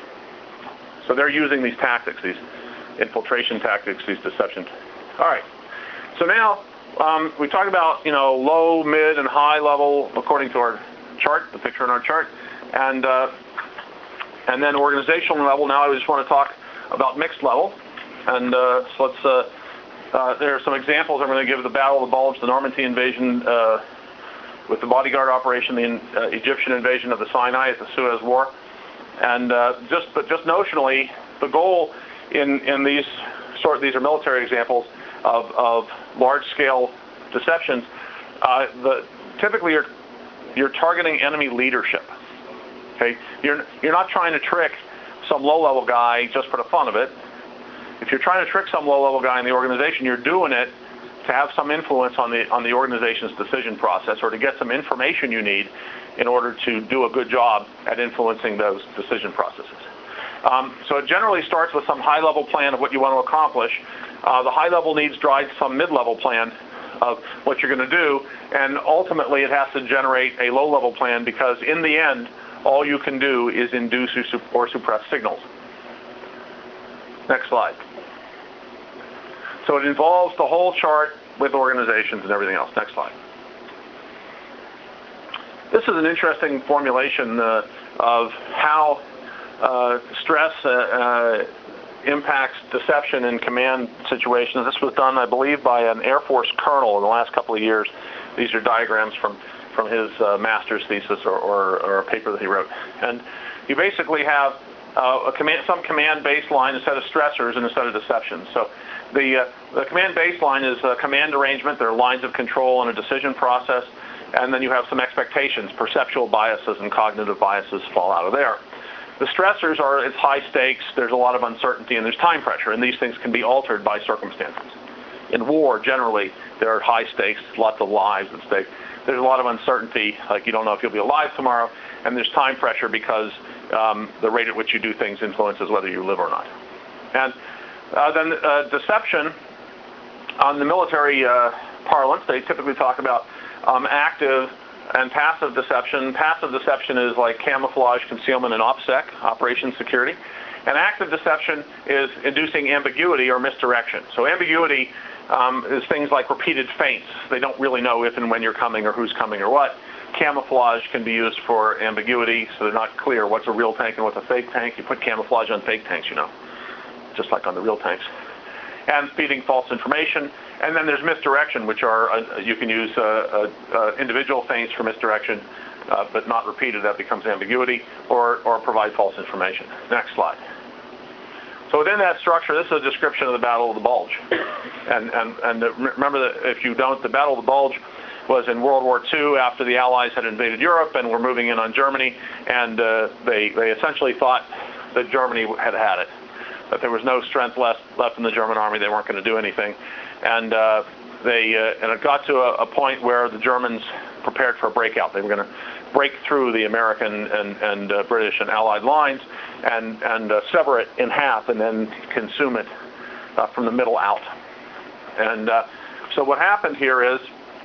So they're using these tactics, these infiltration tactics, these deception. All right. So now, Um, we talked about, you know, low, mid, and high level according to our chart, the picture in our chart, and uh, and then organizational level. Now I just want to talk about mixed level, and uh, so let's. Uh, uh, there are some examples I'm going to give: the Battle of the Bulge, the Normandy invasion uh, with the bodyguard operation, the uh, Egyptian invasion of the Sinai at the Suez War, and uh, just but just notionally, the goal in in these sort these are military examples of, of large-scale deceptions. Uh, the, typically, you're, you're targeting enemy leadership. Okay, you're you're not trying to trick some low-level guy just for the fun of it. If you're trying to trick some low-level guy in the organization, you're doing it to have some influence on the on the organization's decision process, or to get some information you need in order to do a good job at influencing those decision processes. Um, so it generally starts with some high-level plan of what you want to accomplish. Uh, the high-level needs drive some mid-level plan of what you're going to do, and ultimately it has to generate a low-level plan, because in the end, all you can do is induce or suppress signals. Next slide. So it involves the whole chart with organizations and everything else. Next slide. This is an interesting formulation uh, of how uh, stress uh, uh, impacts deception in command situations. This was done, I believe, by an Air Force colonel in the last couple of years. These are diagrams from, from his uh, master's thesis or, or, or a paper that he wrote. And you basically have uh, a command, some command baseline, a set of stressors, and a set of deceptions. So the, uh, the command baseline is a command arrangement. There are lines of control and a decision process. And then you have some expectations. Perceptual biases and cognitive biases fall out of there. The stressors are, it's high stakes, there's a lot of uncertainty, and there's time pressure, and these things can be altered by circumstances. In war, generally, there are high stakes, lots of lives at stake. There's a lot of uncertainty, like you don't know if you'll be alive tomorrow, and there's time pressure because um, the rate at which you do things influences whether you live or not. And uh, then uh, deception, on the military uh, parlance, they typically talk about um, active and passive deception. Passive deception is like camouflage, concealment, and OPSEC, operations security. And active deception is inducing ambiguity or misdirection. So ambiguity um, is things like repeated feints. They don't really know if and when you're coming or who's coming or what. Camouflage can be used for ambiguity, so they're not clear what's a real tank and what's a fake tank. You put camouflage on fake tanks, you know, just like on the real tanks. And feeding false information. And then there's misdirection, which are, uh, you can use uh, uh, uh, individual feints for misdirection, uh, but not repeated. That becomes ambiguity, or, or provide false information. Next slide. So within that structure, this is a description of the Battle of the Bulge. And, and, and the, remember that if you don't, the Battle of the Bulge was in World War Two after the Allies had invaded Europe and were moving in on Germany, and uh, they, they essentially thought that Germany had had it, that there was no strength left, left in the German army, they weren't going to do anything. And uh, they uh, and it got to a, a point where the Germans prepared for a breakout. They were going to break through the American and, and uh, British and Allied lines and, and uh, sever it in half and then consume it uh, from the middle out. And uh, so what happened here is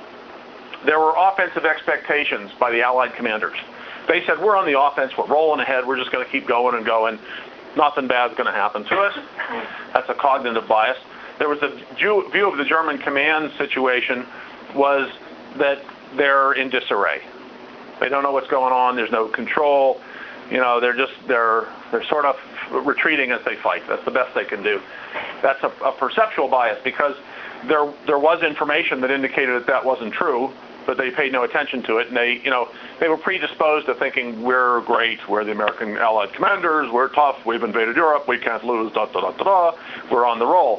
there were offensive expectations by the Allied commanders. They said, we're on the offense, we're rolling ahead, we're just going to keep going and going. Nothing bad's going to happen to us. That's a cognitive bias. There was a view of the German command situation was that they're in disarray. They don't know what's going on. There's no control. You know, they're just they're they're sort of retreating as they fight. That's the best they can do. That's a, a perceptual bias, because there there was information that indicated that that wasn't true, but they paid no attention to it, and they you know they were predisposed to thinking we're great, we're the American Allied commanders, we're tough, we've invaded Europe, we can't lose, da da da da da, we're on the roll.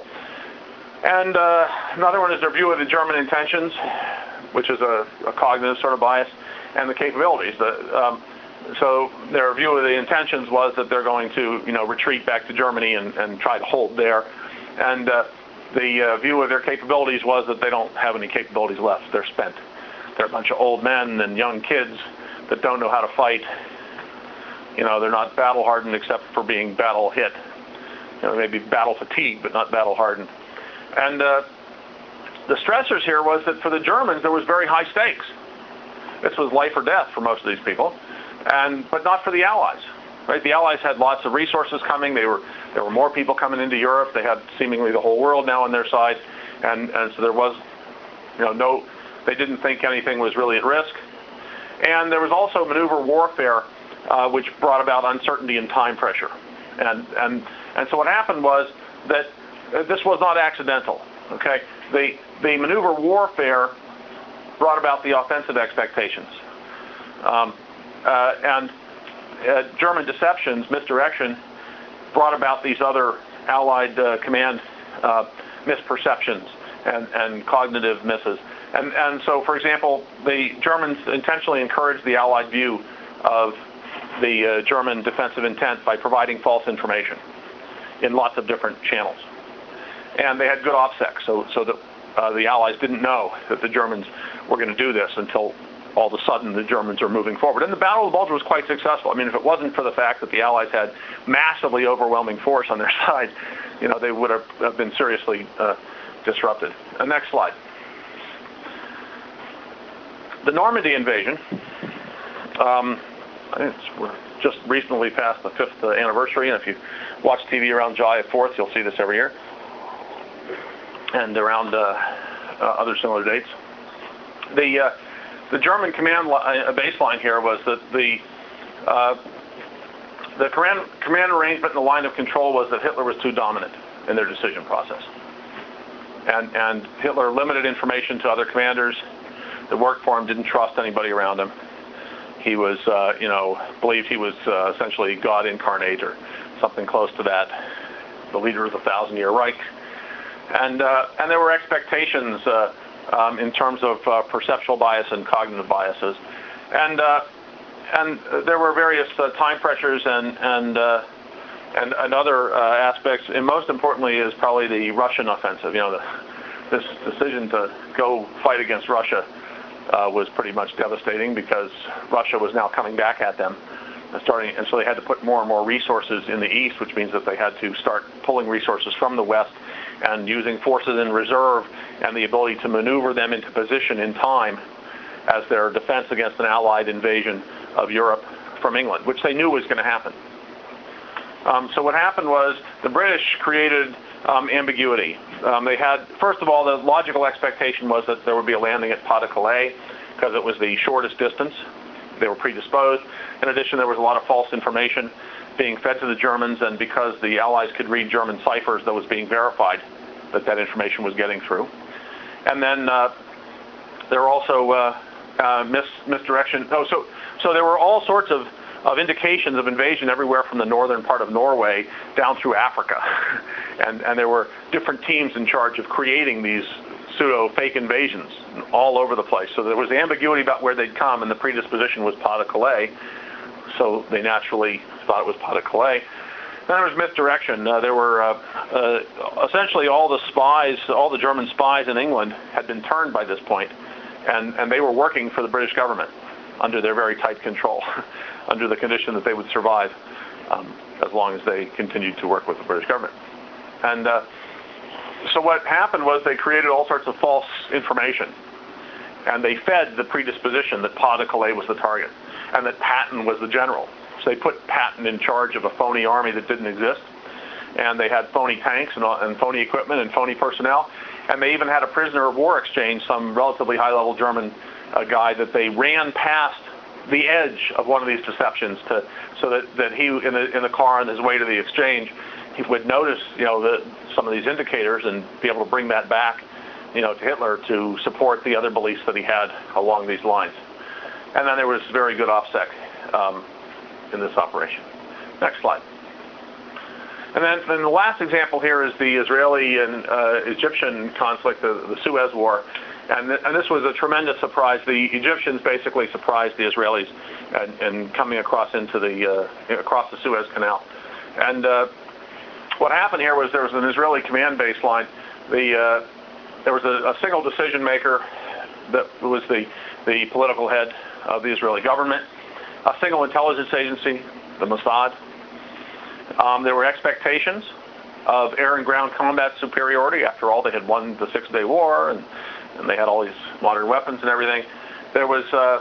And uh, another one is their view of the German intentions, which is a, a cognitive sort of bias, and the capabilities. The, um, so their view of the intentions was that they're going to, you know, retreat back to Germany and, and try to hold there. And uh, the uh, view of their capabilities was that they don't have any capabilities left. They're spent. They're a bunch of old men and young kids that don't know how to fight. You know, they're not battle hardened except for being battle hit. You know, maybe battle fatigued, but not battle hardened. And uh, the stressors here was that for the Germans, there was very high stakes. This was life or death for most of these people, and but not for the Allies. Right? The Allies had lots of resources coming. They were there were more people coming into Europe. They had seemingly the whole world now on their side, and and so there was, you know, no. They didn't think anything was really at risk. And there was also maneuver warfare, uh, which brought about uncertainty and time pressure. And and and so what happened was that uh, this was not accidental. Okay, the the maneuver warfare brought about the offensive expectations, um, uh, and uh, German deceptions, misdirection, brought about these other Allied uh, command uh, misperceptions and and cognitive misses. And, and so, for example, the Germans intentionally encouraged the Allied view of the uh, German defensive intent by providing false information in lots of different channels. And they had good OPSEC, so, so that uh, the Allies didn't know that the Germans were going to do this until all of a sudden the Germans are moving forward. And the Battle of the Bulge was quite successful. I mean, if it wasn't for the fact that the Allies had massively overwhelming force on their side, you know, they would have, have been seriously uh, disrupted. Uh, next slide. The Normandy invasion, um, I think it's, we're just recently passed the fifth uh, anniversary, and if you watch T V around July fourth, you'll see this every year, and around uh, uh, other similar dates. The uh, the German command li uh, baseline here was that the uh, the command command arrangement and the line of control was that Hitler was too dominant in their decision process, and and Hitler limited information to other commanders that worked for him, didn't trust anybody around him. He was, uh, you know, believed he was uh, essentially God incarnate or something close to that, the leader of the Thousand-Year Reich. And, uh, and there were expectations uh, um, in terms of uh, perceptual bias and cognitive biases. And, uh, and there were various uh, time pressures and, and, uh, and, and other uh, aspects, and most importantly is probably the Russian offensive. You know, the, this decision to go fight against Russia Uh, was pretty much devastating because Russia was now coming back at them, and starting, and so they had to put more and more resources in the east, which means that they had to start pulling resources from the west and using forces in reserve and the ability to maneuver them into position in time as their defense against an Allied invasion of Europe from England, which they knew was going to happen. Um, so what happened was the British created um, ambiguity. Um, they had, first of all, the logical expectation was that there would be a landing at Pas de Calais because it was the shortest distance. They were predisposed. In addition, there was a lot of false information being fed to the Germans, and because the Allies could read German ciphers, that was being verified that that information was getting through. And then uh, there were also uh, uh, mis misdirection. Oh, so so there were all sorts of of indications of invasion everywhere from the northern part of Norway down through Africa. And, and there were different teams in charge of creating these pseudo-fake invasions all over the place. So there was ambiguity about where they'd come, and the predisposition was Pas de Calais, so they naturally thought it was Pas de Calais. Then there was misdirection. Uh, there were uh, uh, essentially all the spies, all the German spies in England had been turned by this point, and, and they were working for the British government under their very tight control, under the condition that they would survive um, as long as they continued to work with the British government. And uh, so what happened was they created all sorts of false information, and they fed the predisposition that Pas de Calais was the target, and that Patton was the general. So they put Patton in charge of a phony army that didn't exist, and they had phony tanks and, and phony equipment and phony personnel, and they even had a prisoner of war exchange, some relatively high-level German uh, guy that they ran past the edge of one of these deceptions to, so that, that he, in the, in the car on his way to the exchange, he would notice, you know, the, some of these indicators and be able to bring that back, you know, to Hitler to support the other beliefs that he had along these lines. And then there was very good OPSEC um, in this operation. Next slide. And then, then the last example here is the Israeli and uh, Egyptian conflict, the, the Suez War. And, th and this was a tremendous surprise. The Egyptians basically surprised the Israelis and, and coming across into the uh, across the Suez Canal. And uh, what happened here was there was an Israeli command baseline. The uh, there was a, a single decision maker that was the the political head of the Israeli government, a single intelligence agency, the Mossad. Um, there were expectations of air and ground combat superiority. After all, they had won the Six-Day War, and, and they had all these modern weapons and everything. There was uh,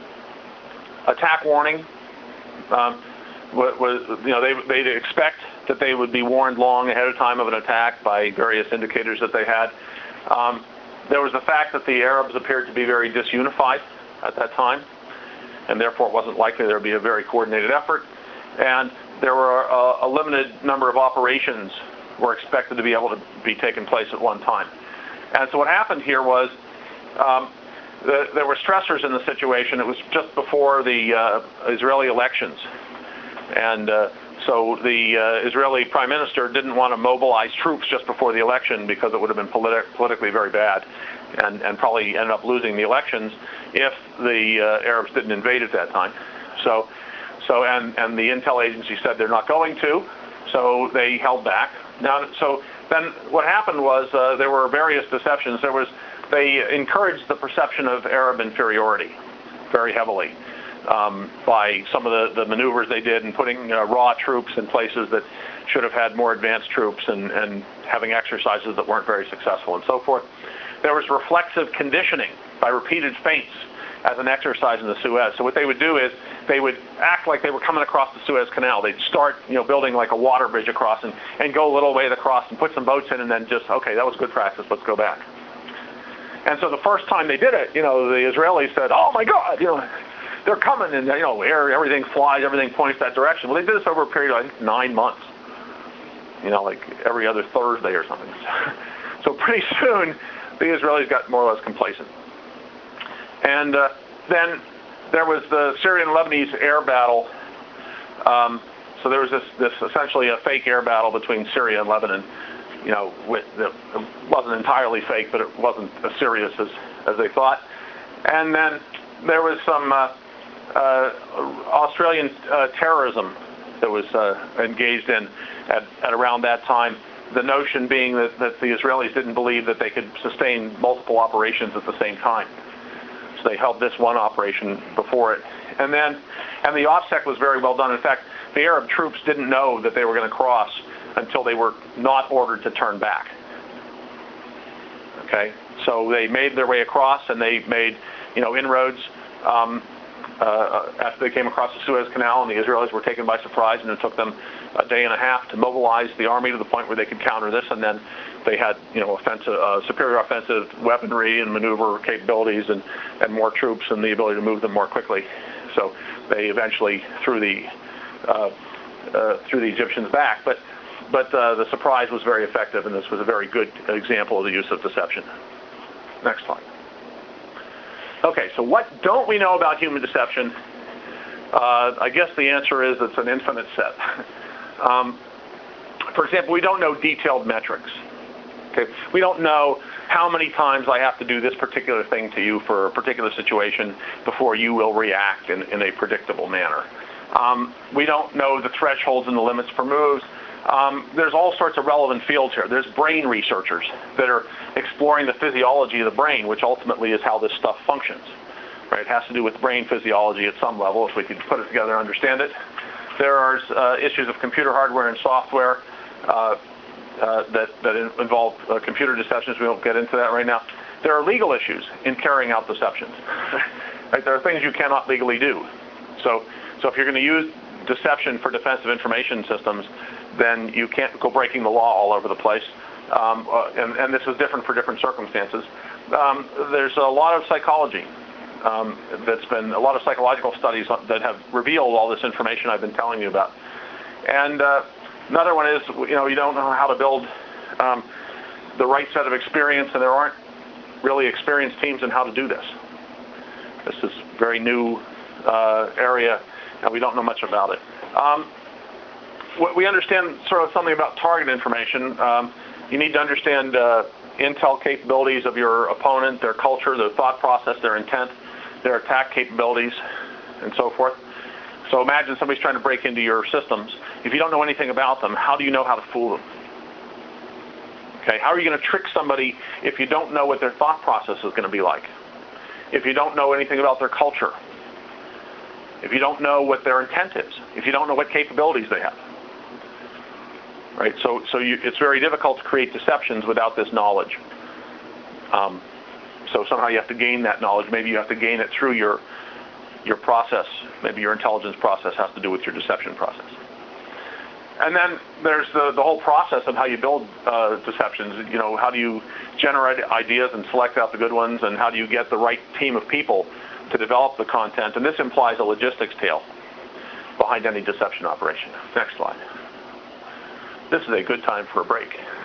attack warning. Um, was, you know, they, they'd expect that they would be warned long ahead of time of an attack by various indicators that they had. Um, there was the fact that the Arabs appeared to be very disunified at that time, and therefore it wasn't likely there would be a very coordinated effort. And there were a, a limited number of operations were expected to be able to be taking place at one time. And so what happened here was um, the, there were stressors in the situation. It was just before the uh, Israeli elections. And uh, so the uh, Israeli prime minister didn't want to mobilize troops just before the election because it would have been politi politically very bad. and, and probably ended up losing the elections if the uh, Arabs didn't invade at that time. So, so and, and the intel agency said they're not going to, so they held back. Now, so then what happened was uh, there were various deceptions. There was, they encouraged the perception of Arab inferiority very heavily um, by some of the, the maneuvers they did and putting uh, raw troops in places that should have had more advanced troops and, and having exercises that weren't very successful and so forth. There was reflexive conditioning by repeated feints as an exercise in the Suez. So what they would do is they would act like they were coming across the Suez Canal. They'd start, you know, building like a water bridge across and, and go a little way across and put some boats in and then just, okay, that was good practice, let's go back. And so the first time they did it, you know, the Israelis said, oh my God, you know, they're coming, and, you know, air, everything flies, everything points that direction. Well, they did this over a period of, I think, nine months. You know, like every other Thursday or something. So pretty soon, the Israelis got more or less complacent. And uh, then there was the Syrian-Lebanese air battle. Um, so there was this, this essentially a fake air battle between Syria and Lebanon. You know, with the, it wasn't entirely fake, but it wasn't as serious as, as they thought. And then there was some uh, uh, Australian uh, terrorism that was uh, engaged in at, at around that time. The notion being that, that the Israelis didn't believe that they could sustain multiple operations at the same time. So they held this one operation before it. And then, and the OPSEC was very well done. In fact, the Arab troops didn't know that they were going to cross until they were not ordered to turn back. Okay, so they made their way across and they made, you know, inroads um, uh, after they came across the Suez Canal, and the Israelis were taken by surprise, and it took them a day and a half to mobilize the army to the point where they could counter this, and then they had, you know, offensive, uh, superior offensive weaponry and maneuver capabilities and, and more troops and the ability to move them more quickly. So they eventually threw the uh, uh, threw the Egyptians back, but but uh, the surprise was very effective, and this was a very good example of the use of deception. Next slide. Okay, so what don't we know about human deception? Uh, I guess the answer is it's an infinite set. um, for example, we don't know detailed metrics. Okay, we don't know how many times I have to do this particular thing to you for a particular situation before you will react in, in a predictable manner. Um, we don't know the thresholds and the limits for moves. Um, there's all sorts of relevant fields here. There's brain researchers that are exploring the physiology of the brain, which ultimately is how this stuff functions. Right? It has to do with brain physiology at some level, if we could put it together and understand it. There are uh, issues of computer hardware and software uh, uh, that, that involve uh, computer deceptions. We won't get into that right now. There are legal issues in carrying out deceptions. Right? There are things you cannot legally do. So, so if you're going to use deception for defensive information systems, then you can't go breaking the law all over the place. Um, uh, and, and this is different for different circumstances. Um, there's a lot of psychology. Um, that's been a lot of psychological studies that have revealed all this information I've been telling you about. And uh, another one is, you know, you don't know how to build um, the right set of experience, and there aren't really experienced teams in how to do this. This is a very new uh, area, and we don't know much about it. Um, we understand sort of something about target information. Um, you need to understand uh, intel capabilities of your opponent, their culture, their thought process, their intent, their attack capabilities, and so forth. So imagine somebody's trying to break into your systems. If you don't know anything about them, how do you know how to fool them? Okay, how are you going to trick somebody if you don't know what their thought process is going to be like? If you don't know anything about their culture? If you don't know what their intent is? If you don't know what capabilities they have? Right, so so you, it's very difficult to create deceptions without this knowledge. Um, so somehow you have to gain that knowledge. Maybe you have to gain it through your your process. Maybe your intelligence process has to do with your deception process. And then there's the, the whole process of how you build uh, deceptions. You know, how do you generate ideas and select out the good ones, and how do you get the right team of people to develop the content? And this implies a logistics tail behind any deception operation. Next slide. This is a good time for a break.